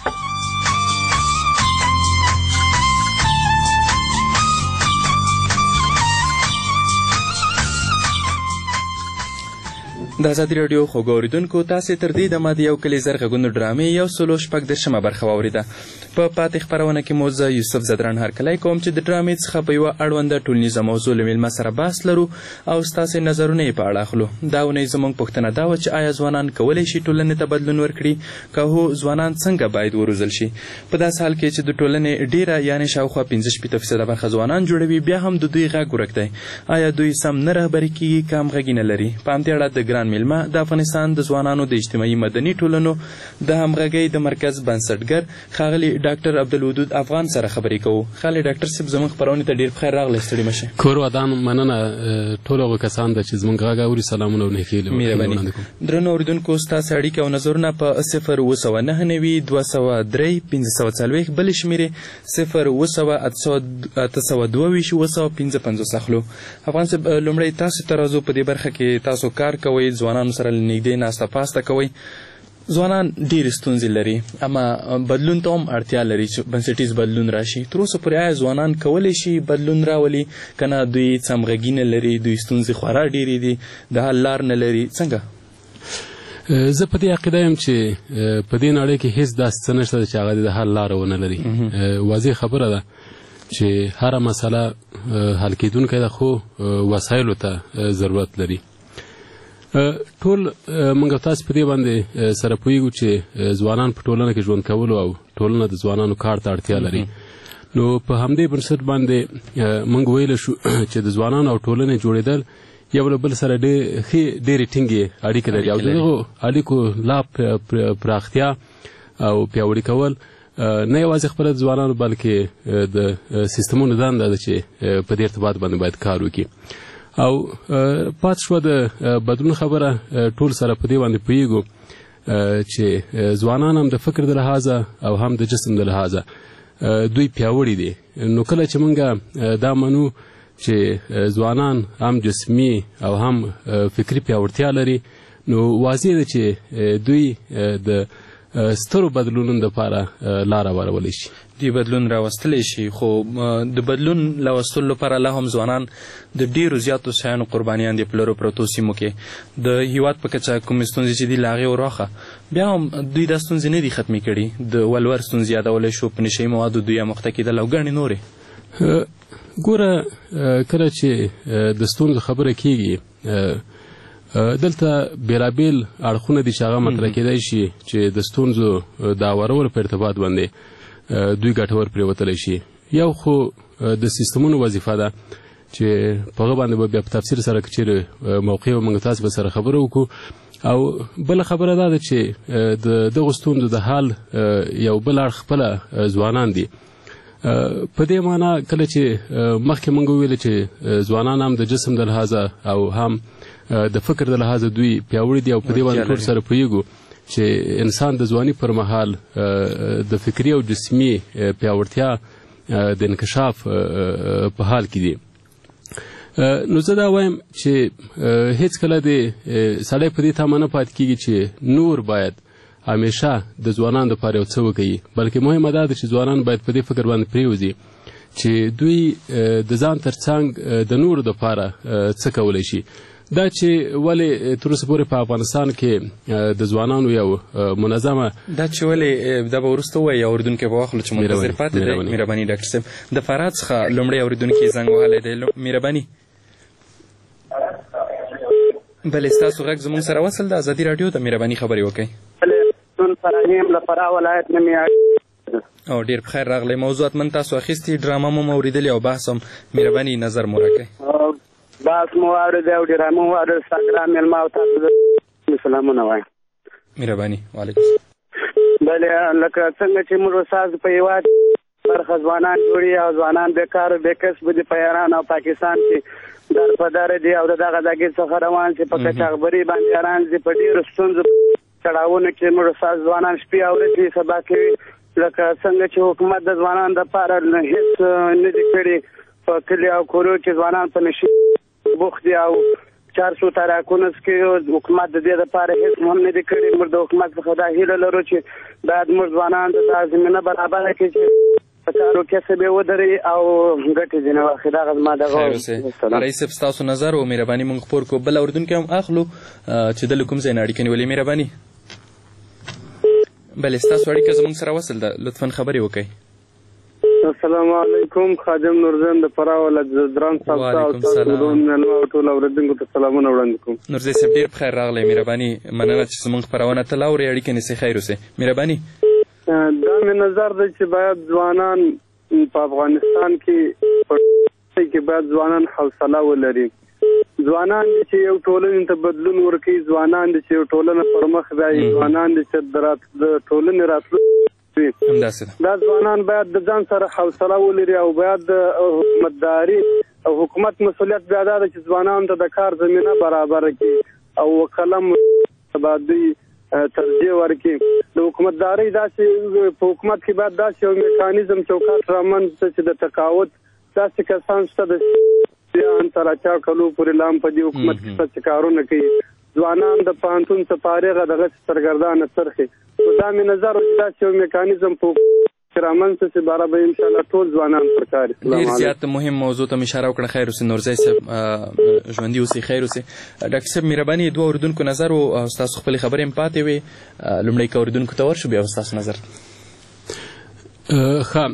د ازادي راډیو خوږو اورېدونکو تاسې تر دې دمه د یو کلي زر غږونو ډرامې 116 برخه واورېده. په پاتې خپرونه کې مو زه یوسف زدران هرکلی کوم چې د ډرامې څخه په یوه اړونده ټولنیزه موضوع له میلمه سره بحث لرو او ستاسې نظرونه یې په اړه اخلو. دا اونۍ زموږ پوښتنه دا وه چې آیا ځوانان کولی شي ټولنې ته بدلون ورکړي؟ که هو ځوانان څنګه باید وروزل شي؟ په داسې حال کې چې د ټولنې ډېره یعنې شاوخوا 15% برخه ځوانان جوړوي، بیا هم د دوی غږ ورک دی. آیا دوی سم نه رهبري کېږي که همغږي نه لري؟ په همدې اړه د ګران میلمه د افغانستان د ځوانانو د اجتماعي مدني ټولنو د همغږۍ د مرکز بنسټګر ښاغلي ډاکټر عبدالودود افغان سره خبرې کوو. ښاغلی ډاکټر صاحب زموږ خپرونې ته ډېر په خیر راغلی، ستړي مه شئ. کور ودان مننه ټولو هغو کسان ده چې زموږ غږ اوري، سلامونه او نیکۍ مهرباني. درنو اورېدونکو ستاسې اړیکې او نظرونه په 079 203 1540 بلې شمېرې 0 802 اخلو. افغان صاحب لومړی تاسو ته راځو. په دې برخه کې تاسو کار کوئ، ځوانانو سره له نږدې ناسته پاسته کوئ. ځوانان ډېرې ستونزې لري، اما بدلون ته هم اړتیا لري چې بنسټیز بدلون راشي. تر اوسه پورې آیا ځوانان کولی شي بدلون راولي که نه دوی څمغږي نه لري، دوی ستونزې خورا ډېرې دي، د حل لار نه لري؟ څنګه؟ زه په دې عقیده یم چې په دې نړۍ کې هېڅ داسې څه نشته چې هغه د حل لاره ونه لري. واضح خبره ده چې هره مسله حل کېدونکی ده، خو وسایلو ته ضرورت لري. ټول موږ تاسو په دې باندې سره پوهیږو چې ځوانان په ټولنه کې ژوند کولو او ټولنه د ځوانانو کار ته اړتیا لري. نو په همدې بنسټ باندې موږ ویلی شو چې د ځوانانو او ټولنې جوړېدل یو له بل سره ډېرې ټینګې اړیکې لري او د دغو اړیکو لا پراختیا او پیاوړي کول نه یوازې خپله د ځوانانو بلکې د سیستمونو دنده ده چې په دې ارتباط باندې باید کار وکړي. او پاتې شوه د بدلون خبره ټول سره په دې باندې پوهیږو چې ځوانان هم د فکر د لحاظه او هم د جسم د لحاظه دوی پیاوړي دي. نو کله چې موږ دا منو چې ځوانان هم جسمي او هم فکري پیاوړتیا لري نو واضح ده چې دوی د سترو بدلونونو دپاره لاره وارولی شي. دوی بدلون راوستلی شي خو د بدلون راوستلو لپاره لا هم ځوانان د ډېرو زیاتو شیانو قربانیان دي په لرو پرتو سیمو کې. د هیواد په کچه کومې ستونزې چې دي له هغې وراخه بیا هم دوی دا ستونزې نه دي ختمې کړي. د ولور ستونزې یادولی شو، په نشهیي موادو دوی مخته کېدل او ګڼې نورې. ګوره کله چې د ستونزو خبره کېږي دلته بیلابیل اړخونه دي چې هغه مطرح کېدای شي چې د ستونزو د اورولو په ارتباط باندې دوی ګټور پرېوتلی شي. یو خو د سیستمونو وظیفه ده چې په هغه باندې به بیا په تفصیل سره که چیرې موقع و موږ تاسو به سره خبره وکړو. او بله خبره دا ده چې د دغو ستونزو د حل یو بل اړخ خپله ځوانان دي. په دې معنا کله چې مخکې موږ وویل چې ځوانان هم د جسم د لحاظه او هم د فکر د لحاظه دوی پیاوړي دي او په دې باندې ټول سره پوهیږو چې انسان د ځواني پر مهال د فکري او جسمي پیاوړتیا د انکشاف په حال کې دي. نو زه دا وایم چې هیڅکله د سړی په دې تمه نه پاتې کېږي چې نور باید همیشه د ځوانانو دپاره یو څه وکوي، بلکې مهمه دا ده چې ځوانان باید په دې فکر باندې پرېوځي چې دوی د ځان تر څنګ د نورو دپاره څه کولی شي. دا چې ولې تر اوسه پورې په افغانستان کې د ځوانانو یو منظمه دا چې ولې دا به وروسته ووایي یا اورېدونکی به واخلو چې منتظر پاتې دی. مهرباني ډاکټر صاحب د فراد څخه لومړی اورېدونکي زنګ وهلی دی. مهرباني. بلې ستاسو غږ زموږ سره وصل ده ازادي راډیو ته. مهرباني خبرې وکړئ. فراهیم له فراه ولایت نه مې او ډېر بخیر راغلی. موضوعات من تاسو اخیستي، ډرامه مو اورېدلې او بحث هم. مهرباني نظر مو راکړئ. بحث مو واورېدی او ډرامه مو واورېده. ستا ګران مېلمه او تاسو سلامونه وایم. مهرباني. وعلیکم السلام. بلې لکه څنګه چې موږ استاد په هېواد برخه ځوانان جوړي او ځوانان بېکار بې کسبه دي په ایران او پاکستان کې در په دره دي او د دغه دګې څخه روان شي په کچاغبري باندې ایران دي. په ډېرو ستونزو چړاوونو کې موږ استاد ځوانان شپې او ورځې سبا کوي. لکه څنګه چې حکومت د ځوانانو دپاره هېڅ نه دي کړي. په کلي او کورو کې ځوانان په نشي بوخت دي او 400 تراکونه کې حکومت د دې لپاره هیڅ هم نه دي کړي. موږ د حکومت څخه دا هیله لرو چې باید موږ ځوانانو ته دا زمینه برابره کړي چې په کارو کسب یې ودري او ګټې ځینې واخلي. دغه زما دغه رئیس صاحب ستاسو نظر و. مهرباني موږ خپور کړو. بل اورېدونکی هم اخلو چې د له کوم ځای نه اړیکه نیولې. مهرباني. بلې ستاسو اړیکه زموږ سره وصل ده، لطفا خبرې وکړئ. السلام علیکم. خادم نورزین د فراه ولایت زدران صاحب ته او ټول اورېدونکو ته سلامونه وړاندې کوم. نورزی صاحب ډېر بخیر راغلی. مهرباني مننه چې زموږ خپرونه ته لاورې اړیکې نیسئ. خیر اوسئ. مهرباني. دا مې نظر دی چې باید ځوانان په افغانستان کې باید ځوانان حوصله ولري. ځوانان دي چې یو ټولنې ته بدلون ورکوي، ځوانان دي چې یو ټولنه پر مخ بیایي، ځوانان دي چې د ټولنې راتلونکی. دا ځوانان باید د ځان سره حوصله ولري او باید د حکومتداري او حکومت مسؤلیت بیا دا ده چې ځوانانو ته د کار زمینه برابره کړي او قلم باید دوی ترجیح ورکړي. د حکومتدارۍ داسې په حکومت کې باید داسې یو میکانیزم چوکاټ رامنځته چې د تقاعد داسې کسان شته د تر اچا کلو پورې لام په دې حکومت کې څه کارونه کوي. ځوانان د پوهنتون څخه فارغه دغه سرګردانه څرخي. دا مې نظر چې داسې یو میکانیزم په رامنځته شي باره به انشاءالله ټول ځوانان پر کار. ډېر زیات مهم موضوع ته مې اشاره وکړه. خیر اوسئ نورزی صاحب، ژوندي اوسئ. خیر اوسئ. ډاکټر صاحب مهرباني دوه اورېدونکو نظر و او ستاسو خپلې خبرې هم پاتې وې. لومړی که اورېدونکو ته ورشو بیا ستاسو نظر. ښه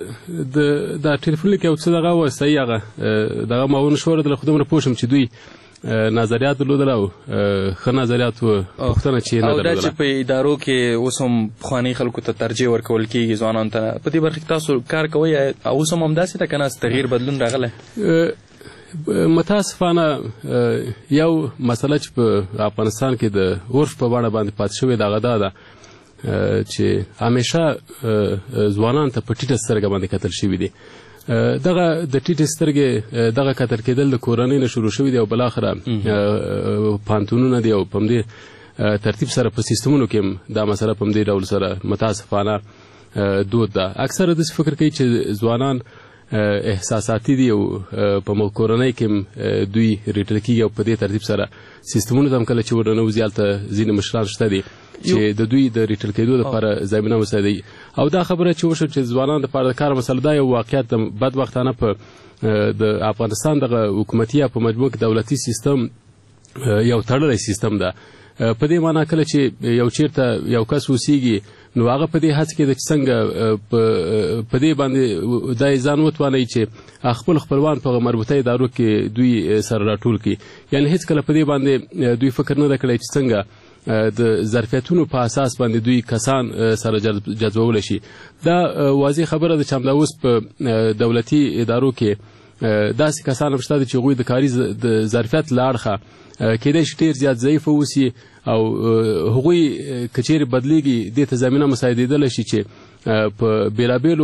دا ټلیفون لیک یو څه دغه و صحیح هغه ما ونه شو اورېدلی خو دومره پوه شم چې دوی نظریات درلودل او ښه نظریات و پوښتنه چې نه درلودله. او دا چې په ادارو کې اوس هم پخواني خلکو ته ترجیح ورکول کېږي ځوانانو ته، په دې برخه کې تاسو کار کوئ اوس هم همداسې ده که نه تغییر بدلون راغلی؟ متاسفانه یو مسله چې په افغانستان کې د عرف په بڼه باندې پاتې شوې د هغه دا ده چې همیشه ځوانان ته په ټیټه سترګه باندې کتل شوي دي. دغه د ټیټې سترګې دغه کتل کېدل د کورنۍ نه شروع شوي دي او بالاخره پوهنتونونه دي او په همدې ترتیب سره په سیستمونو کې هم دا مسله په همدې ډول سره متاسفانه دود ده. اکثره داسې فکر کوي چې ځوانان احساساتي دي او په کورنۍ کې هم دوی ریټل کېږي او په دې ترتیب سره سیستمونو ته هم کله چې ورننوځي هلته ځینې مشران شته دي چې د دوی د ریټل کېدو لپاره زمینه مساعدوي. او دا خبره چې وشوه چې ځوانان دپاره د کار مسله دا یو واقعیت د بدبختانه په د افغانستان دغه حکومتي یا په مجموع کې دولتي سیستم یو تړلی سیستم ده. په دې معنا کله چې یو چیرته یو کس اوسیږي نو هغه په دې هڅه کې ده چې څنګه په دې باندې دا ځان وتوانوي چې خپل خپلوان په مربوطه ادارو کې دوی سره راټول کړي. یعنې هېڅکله په دې باندې دوی فکر نه ده کړی چې څنګه د ظرفیتونو په اساس باندې دوی کسان سره جذبولی شي. دا واضح خبره ده چې همدا اوس په دولتي ادارو کې داسې کسان هم شته دي چې هغوی د کاري د ظرفیت له اړخه کېدای شي ډېر زیات ضعیفه اوسي او هغوی که چیرې بدلیږي دې ته زمینه مساعدېدلی شي چې په بېلابېلو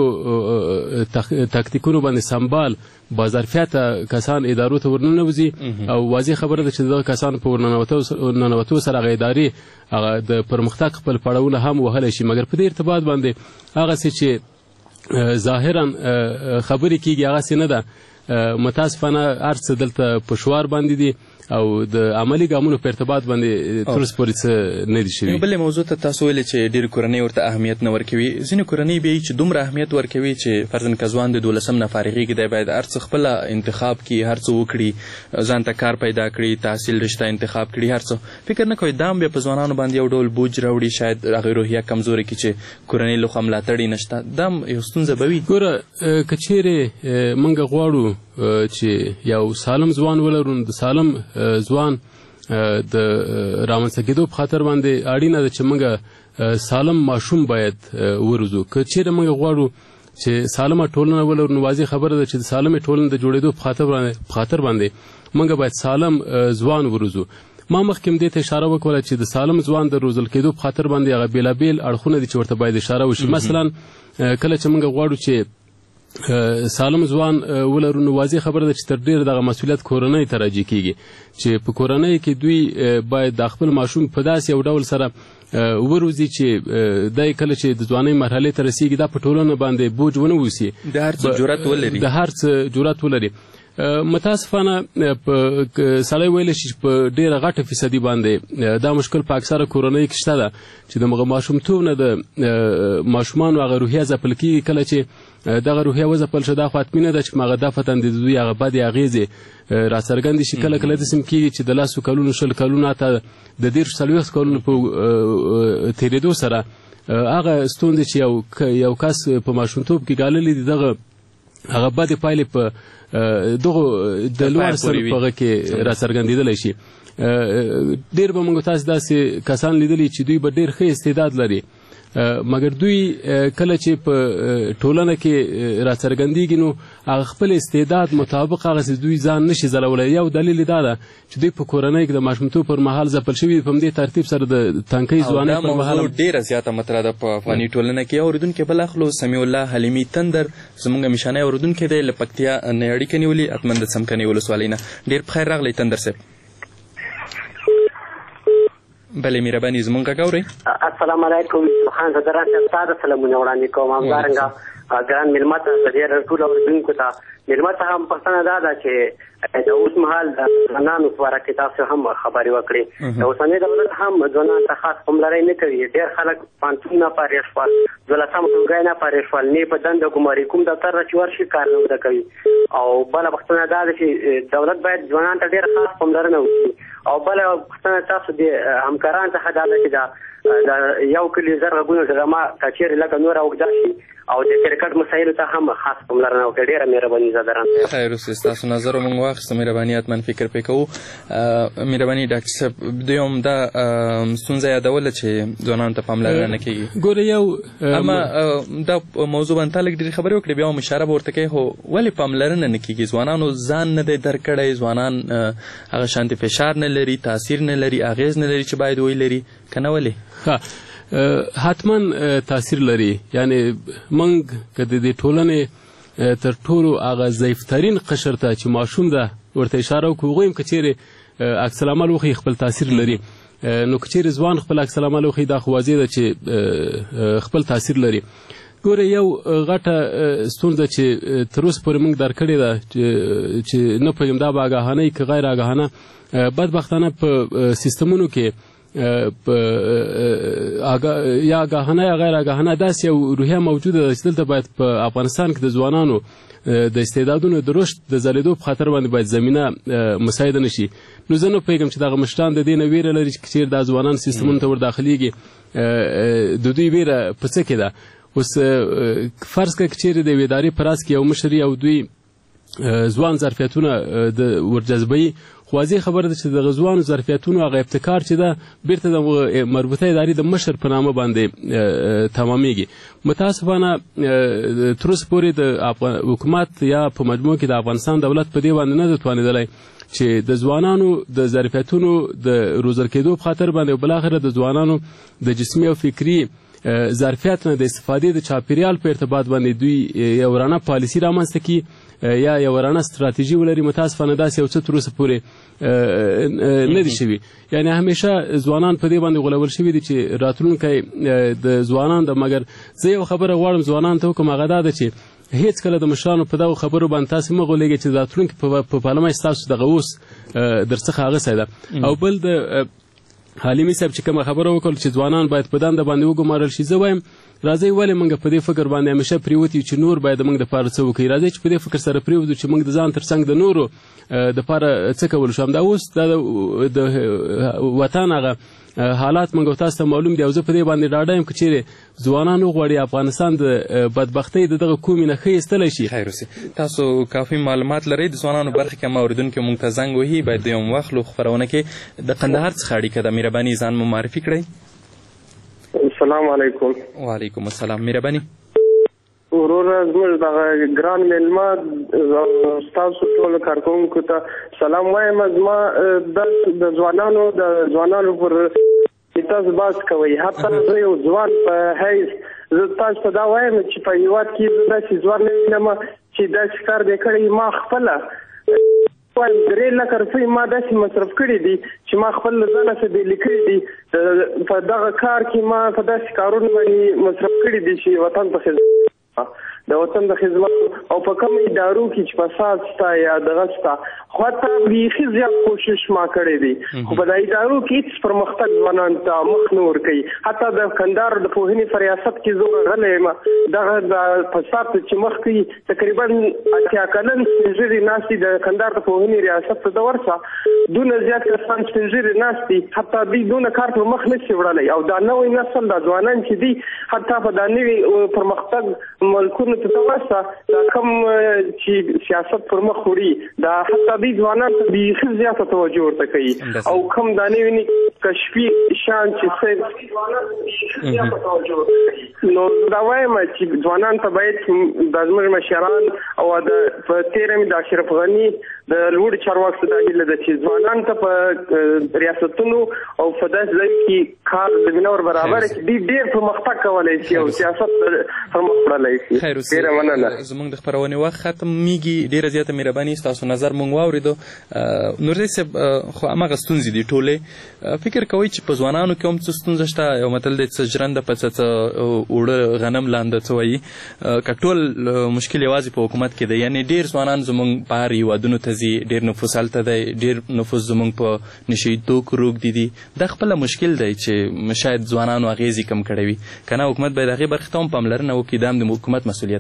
تکتیکونو باندې سمبال باظرفیته کسان ادارو ته ورننوځي او واضح خبره ده چې دغه کسان په ورننوتو سره هغه ادارې هغه د پرمختګ خپل پړاوونه هم وهلی شي. مګر په دې ارتباط باندې هغسې چې ظاهرا خبرې کېږي هغسې نه ده. متاسفانه هر څه دلته په شوار باندې دي او د عملي ګامونو په ارتباط باندې تر اوسه پورې څه نه دي شوي. بلې موضوع ته تاسو ویلې چې ډېرې کورنۍ ورته اهمیت نه ورکوي. ځینې کورنۍ بیا چې دومره اهمیت ورکوي چې فرضاً که ځوان د 12 نه فارغېږي دی باید هر څه خپله انتخاب کړي، هر څه وکړي، ځان ته کار پیدا کړي، تحصیل رشته انتخاب کړي، هر څه فکر نه کوي. دا هم بیا په ځوانانو باندې یو ډول بوج راوړي، شاید هغوی روحیه کمزورې کړي چې کورنۍ له خوا ملاتړ یې نشته. دا هم یو ستونزه به وي. ګوره که چیرې موږ غواړو چې یو سالم ځوان ولرو، د سالم ځوان د رامنځته کېدو په خاطر باندې اړینه ده چې موږ سالم ماشوم باید وروزو. که چیرې موږ غواړو چې سالمه ټولنه ولرو نو واضح خبره ده چې د سالمې ټولنې د جوړېدو په خاطر باندې موږ باید سالم ځوان وروزو. ما مخکې هم دې ته اشاره وکړله چې د سالم ځوان د روزل کېدو په خاطر باندې هغه بېلابېل اړخونه دي چې ورته باید اشاره وشي. مثلا کله چې موږ غواړو چې سالم ځوان ولرو نو واضح خبره ده چې تر ډېره دغه مسؤلیت کورنۍ ته راجع کېږي چې په کورنۍ کې دوی باید د خپل ماشوم په داسې یو ډول سره وروزي چې دی کله چې د ځوانۍ مرحلې ته رسېږي دا په ټولنه باندې بوج ونه اوسي، د هر څه جرأت ولري، د هر څه جرأت ولري. متاسفانه سړی ویلی شي چې په ډېره غټه فیصدي باندې دا مشکل په اکثره کورنۍ کې شته ده چې د ماشومتوب نه د ماشومانو هغه روحیه ځپل کېږي. کله چې دغه روحیه وځپل شي دا خو حتمي نه ده چې هغه دفعتاً د دوی هغه بدې اغېزې راڅرګندې شي. کله کله داسې هم کېږي چې د 10 کلونو 20 کلونو حتی د 30-40 کلونو په تېرېدو سره هغه ستونزې چې یو کس په ماشومتوب کې ګاللې دي دغه هغه بدې پایلې په دغه د لوړ سر په هغه کې راڅرګندېدلی شي. ډېر به موږ تاسې داسې کسان لیدلي چې دوی به ډېر ښه استعداد لري مګر دوی کله چې په ټولنه کې راڅرګندېږي نو هغه خپل استعداد مطابق هغسې دوی ځان نشي ځلولی. یو دلیل دا ده چې دوی په کورنۍ کې د ماشومتوب پر مهال ځپل شوي په همدې ترتیب سره د تنکۍ ځوانۍ پر مهال ډېره زیاته مطرح ده په افغاني ټولنه کې. اورېدونکی بل اخلو سمیع الله حلیمي تندر زموږ میشانی اورېدونکی دی له پکتیا نه اړیکه نیولي حتما د څمکنۍ ولسوالۍ نه. ډېر پخیر راغلی تندر صاحب. بله مهرباني زمونږ غږ اورئ. السلام علیکم خان صدران صاحب ستا د سلامونه وړاندې کوم. همدارنګه ګران مېلمه ته د دې ټولو اورېدونکو ته مېلمه ته هم پوښتنه دا ده چې د اوس مهال د ځوانانو په باره کې تاسو هم خبرې وکړې. د اوسني دولت هم ځوانانو ته خاص پاملرنې نه کوي. ډېر خلک پوهنتون نه فارغ شول، 12 ټولګی نه فارغ شول، نه په دنده ګماري کوم دفتر ته چې ورشي کار نه کوي. او بله پوښتنه دا ده چې دولت باید ځوانانو ته ډېر خاص پاملرنه وکړي او بله پوښتنه تاسو د همکارانو څخه دا ده چې د یو کلي زر غږونه ډرامه که چېرې لکه نوره اوږده شي او د کرکټ مسایلو ته هم خاص پاملرنه وکړي. ډېره مهرباني زه درنه. خیر اوسې ستاسو نظر موږ واخیسته. مهرباني حتما فکر پرې کوو. مهرباني ډاکټر صاحب دویم دا ستونزه یادوله چې ځوانانو ته پاملرنه نه کېږي. ګوره یو اما دا موضوع باندې تا لږ ډېرې خبرې وکړې بیا هم اشاره به ورته کوې خو ولې پاملرنه نه کېږي؟ ځوانانو ځان نه دی درک کړی، ځوانان هغه شانتې فشار نه لري، تاثیر نه لري، اغېز نه لري چې باید ولري که نه ولې؟ حتما تاثیر لري. یعنی موږ که د دې ټولنې تر ټولو هغه ضعیفترین قشر ته چې ماشوم ده ورته اشاره وکړو، هغوی هم که چیرې عکس العمل وښیي خپل تاثیر لري. نو که چیرې ځوان خپل عکس العمل وښیي دا خو واضح ده چې خپل تاثیر لري. ګوره یو غټه ستونزه چې تر اوسه پورې موږ درک کړې ده چې نه پوهېږم دا به اګاهانه که غیر اګاهانه، بدبختانه په سیستمونو کې یا آګاهانه یا غیر آګاهانه داسې یو روحیه موجوده ده چې دلته باید په افغانستان کې د ځوانانو د استعدادونو د رشد د ځلېدو په خاطر باندې باید زمینه مساعده نه شي. نو زه نه پوهېږم چې دغه مشران د دې نه ویره لري چې چېرې دا ځوانان سیستمونو ته ور داخلېږي، د دوی ویره په څه کې ده؟ اوس فرض کړه که چېرې د یوې ادارې په راس کې یو مشر او دوی ځوان ظرفیتونه ورجذبوي، خو واضح خبره ده چې دغه ځوانو ظرفیتونو هغه ابتکار چې ده بیرته د مربوطه ادارې د مشر په نامه باندې تمامیږي. متاسفانه تر اوسه پورې د حکومت یا په مجموع کې د افغانستان دولت په دې باندې نه ده توانېدلی چې د ځوانانو د ظرفیتونو د روزل کېدو په خاطر باندې او بالاخره د ځوانانو د جسمي او فکري ظرفیت نه د استفادې د چاپیریال په ارتباط باندې دوی یو رڼه پالیسي رامنځته کړي یا یو رڼه ستراتیژي ولري. متاسفانه داسې یو څه تر اوسه پورې نه دي شوي. یعنې همیشه ځوانان په دې باندې غولول شوي دي چې راتلونکی د ځوانان ده. مګر زه یو خبره غواړم ځوانانو ته وکړم، هغه دا ده چې هېڅکله د مشرانو په دغو خبرو باندې تاسې مه غولېږئ چې راتلونکي په پالمه ستاسو دغه اوس درڅخه اغوستی ده. او بل د حلیمي صاحب چې کومه خبره وکړل چې ځوانان باید په دنده باندې وګمارل شي، زه وایم راځئ ولې موږ په دې فکر باندې همیشه پرېوتي چې نور باید موږ دپاره څه وکړي. راځئ چې په دې فکر سره پرېوځو چې موږ د ځان تر څنګ د نورو دپاره څه کول شو. همدا اوس د وطن هغه حالات موږ تاسو ته معلوم دي او زه په دې باندې ډاډه یم که چیرې ځوانان وغواړي افغانستان د بدبختۍ د دغه کومې نه ښه ایستلی شي. خیر اوسې. تاسو کافي معلومات لرئ د ځوانانو برخه کې؟ هم اورېدونکي موږ ته زنګ وهي باید د یو وخت خپرونه کې د قندهار څخه اړیکه ده. مهرباني ځان مو معرفي کړئ. السلام علیکم. وعلیکم السلام. مهرباني وروره زموږ دغه ګران میلمه ستاسو ټولو کارکوونکو ته سلام وایم. زما د ځوانانو پر تاسو بحث کوئ. حتی زه یو ځوان په حیث زه تاسو ته دا وایم چې په هېواد کې زه داسې ځوان نه وینم چې داسې کار دی کړی. ما خپله 3 لکه روپۍ ما داسې مصرف کړي دي چې ما خپل له ځانه څه بیلې کړي دي. په دغه کار کې ما په داسې کارونو باندې مصرف کړي دي چې وطن په خدمت د وطن د خدمت او په کوم ادارو کې چې فساد شته یا دغه شته خو حتی بیخي زیات کوشش ما کړی دی خو په دې ادارو کې هیڅ پرمختګ ځوانانو ته مخ نه ورکوي. حتی د کندهار د پوهنې په ریاست کې زه غلی یم دغه د فساد چې مخ کوي تقریبا 80 کلن سپین ږیري ناست دي. د کندهار د پوهنې ریاست ته د ورسه دونه زیات کسان سپین ږیري ناست دي حتی دوی دونه کار پر مخ نه شي وړلی. او دا نوی نسل دا ځوانان چې دي حتی په دا نوي پرمختګ ملکونو ته ورسه دا کوم چې سیاست پر مخ وړي دا حتی دوی ځوانان ته بیخي زیاته توجه ورته کوي او کوم دا نه ویني کشفي شان چې نو دا وایم چې ځوانان ته باید د زموږ مشران او په تېره مې د اشرف غني د لوړو چارواکو ته دا هیله ده چې ځوانان ته په ریاستونو او په داسې ځای کې کار زمینه ور برابره کړي دوی ډېر پرمختګ کولی شي او سیاست پرمخ وړلی شي. ډېره مننه. زموږ د خپرونې وخت ختمیږي. ډېره زیاته مهرباني ستاسو نظر موږ واورېدو. نورزی صاحب خو هماغه ستونزې دي ټولې. فکر کوئ چې په ځوانانو کې هم څه ستونزه شته؟ یو متل دی څه ژرنده په څه اوړه غنم لاندې څه وایي که ټول مشکل یوازې په حکومت کې دی. یعنې ډېر ځوانان زموږ بهر هېوادونو ته ځي، ډېر نفوس هلته دی، ډېر نفوس زموږ په نشه یي توکو روږدي دي. دا خپله مشکل دی چې شاید ځوانانو اغېزې کم کړی وي. که نه حکومت باید هغې برخې ته هم پاملرنه وکړي. دا هم د حکومت مسؤلیت دی.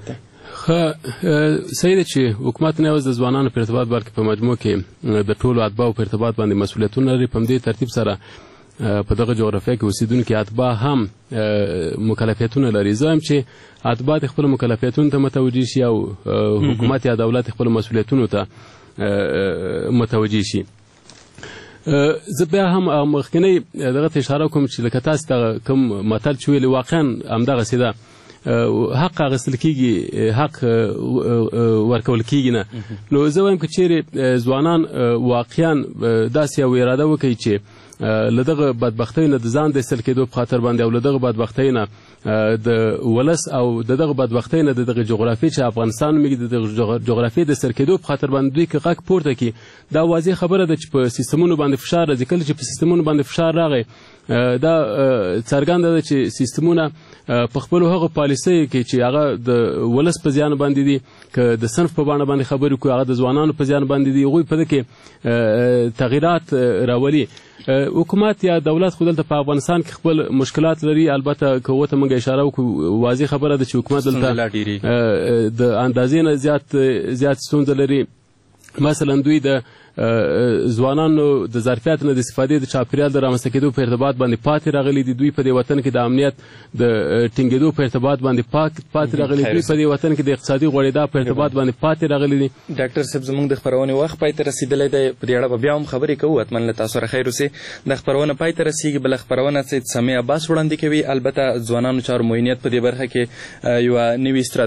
صحیح ده چې حکومت نه یوازې د ځوانانو په ارتباط بلکې په مجموع کې د ټولو اتباعو په ارتباط باندې مسؤلیتونه لري. په همدې ترتیب سره په دغه جغرافیه کې اوسېدونکي اتباع هم مکلفیتونه لري. زه وایم چې اتباع د خپلو مکلفیتونو ته متوجه شي او حکومت یا دولت خپلو مسؤلیتونو ته متوجه شي. زه بیا هم مخکنی دغه ته اشاره کوم چې لکه تاسو ته کوم متل چې ویلي واقعا همدغسې ده. حق اخیستل کېږي، حق ورکول کېږي نه. نو زه وایم که چیرې ځوانان واقعا داسې یو اراده وکړي چې له دغه بدبختۍ نه د ځان د ایستل کېدو په خاطر باندې او له دغه بدبختۍ نه د ولس او د دغه بدبختۍ نه د دغه جغرافیې چې افغانستان نومېږي د دغه جغرافیې د ایستل کېدو په خاطر باندې دوی که غږ پورته کړي، دا واضح خبره ده چې په سیستمونو باندې فشار راځي. کله چې په سیستمونو باندې فشار راغی دا څرګنده ده چې سیستمونه په خپلو هغو پالیسیو کې چې هغه د ولس په زیان باندې دي، که د صنف په بڼه باندې خبرې کوي هغه د ځوانانو په زیان باندې دي، هغوی په دې کې تغییرات راولي. حکومت یا دولت خو دلته په افغانستان کې خپل مشکلات لري. البته که ورته موږ اشاره وکړو واضح خبره ده چې حکومت دلته د اندازې نه زیات ستونزه لري. مثلا دوی د ځوانانو د ظرفیت نه د استفادې د چاپیریال د رامنځته کېدو په ارتباط باندې پاتې راغلي دي. دوی په دې وطن کې د امنیت د ټینګېدو په ارتباط باندې پاتې راغلي دي. دوی په دې وطن کې د اقتصادي غوړېدا په ارتباط باندې پاتې راغلي دي. ډاکټر صاحب زموږ د خپرونې وخت پای ته رسېدلی دی. په دې اړه به بیا هم خبرې کوو. حتما له تاسو سره خیر اوسې. د خپرونه پای ته رسېږي. بله خپرونه سید سمیع عباس وړاندې کوي. البته ځوانانو چارو معینیت په دې برخه کې یوه نوې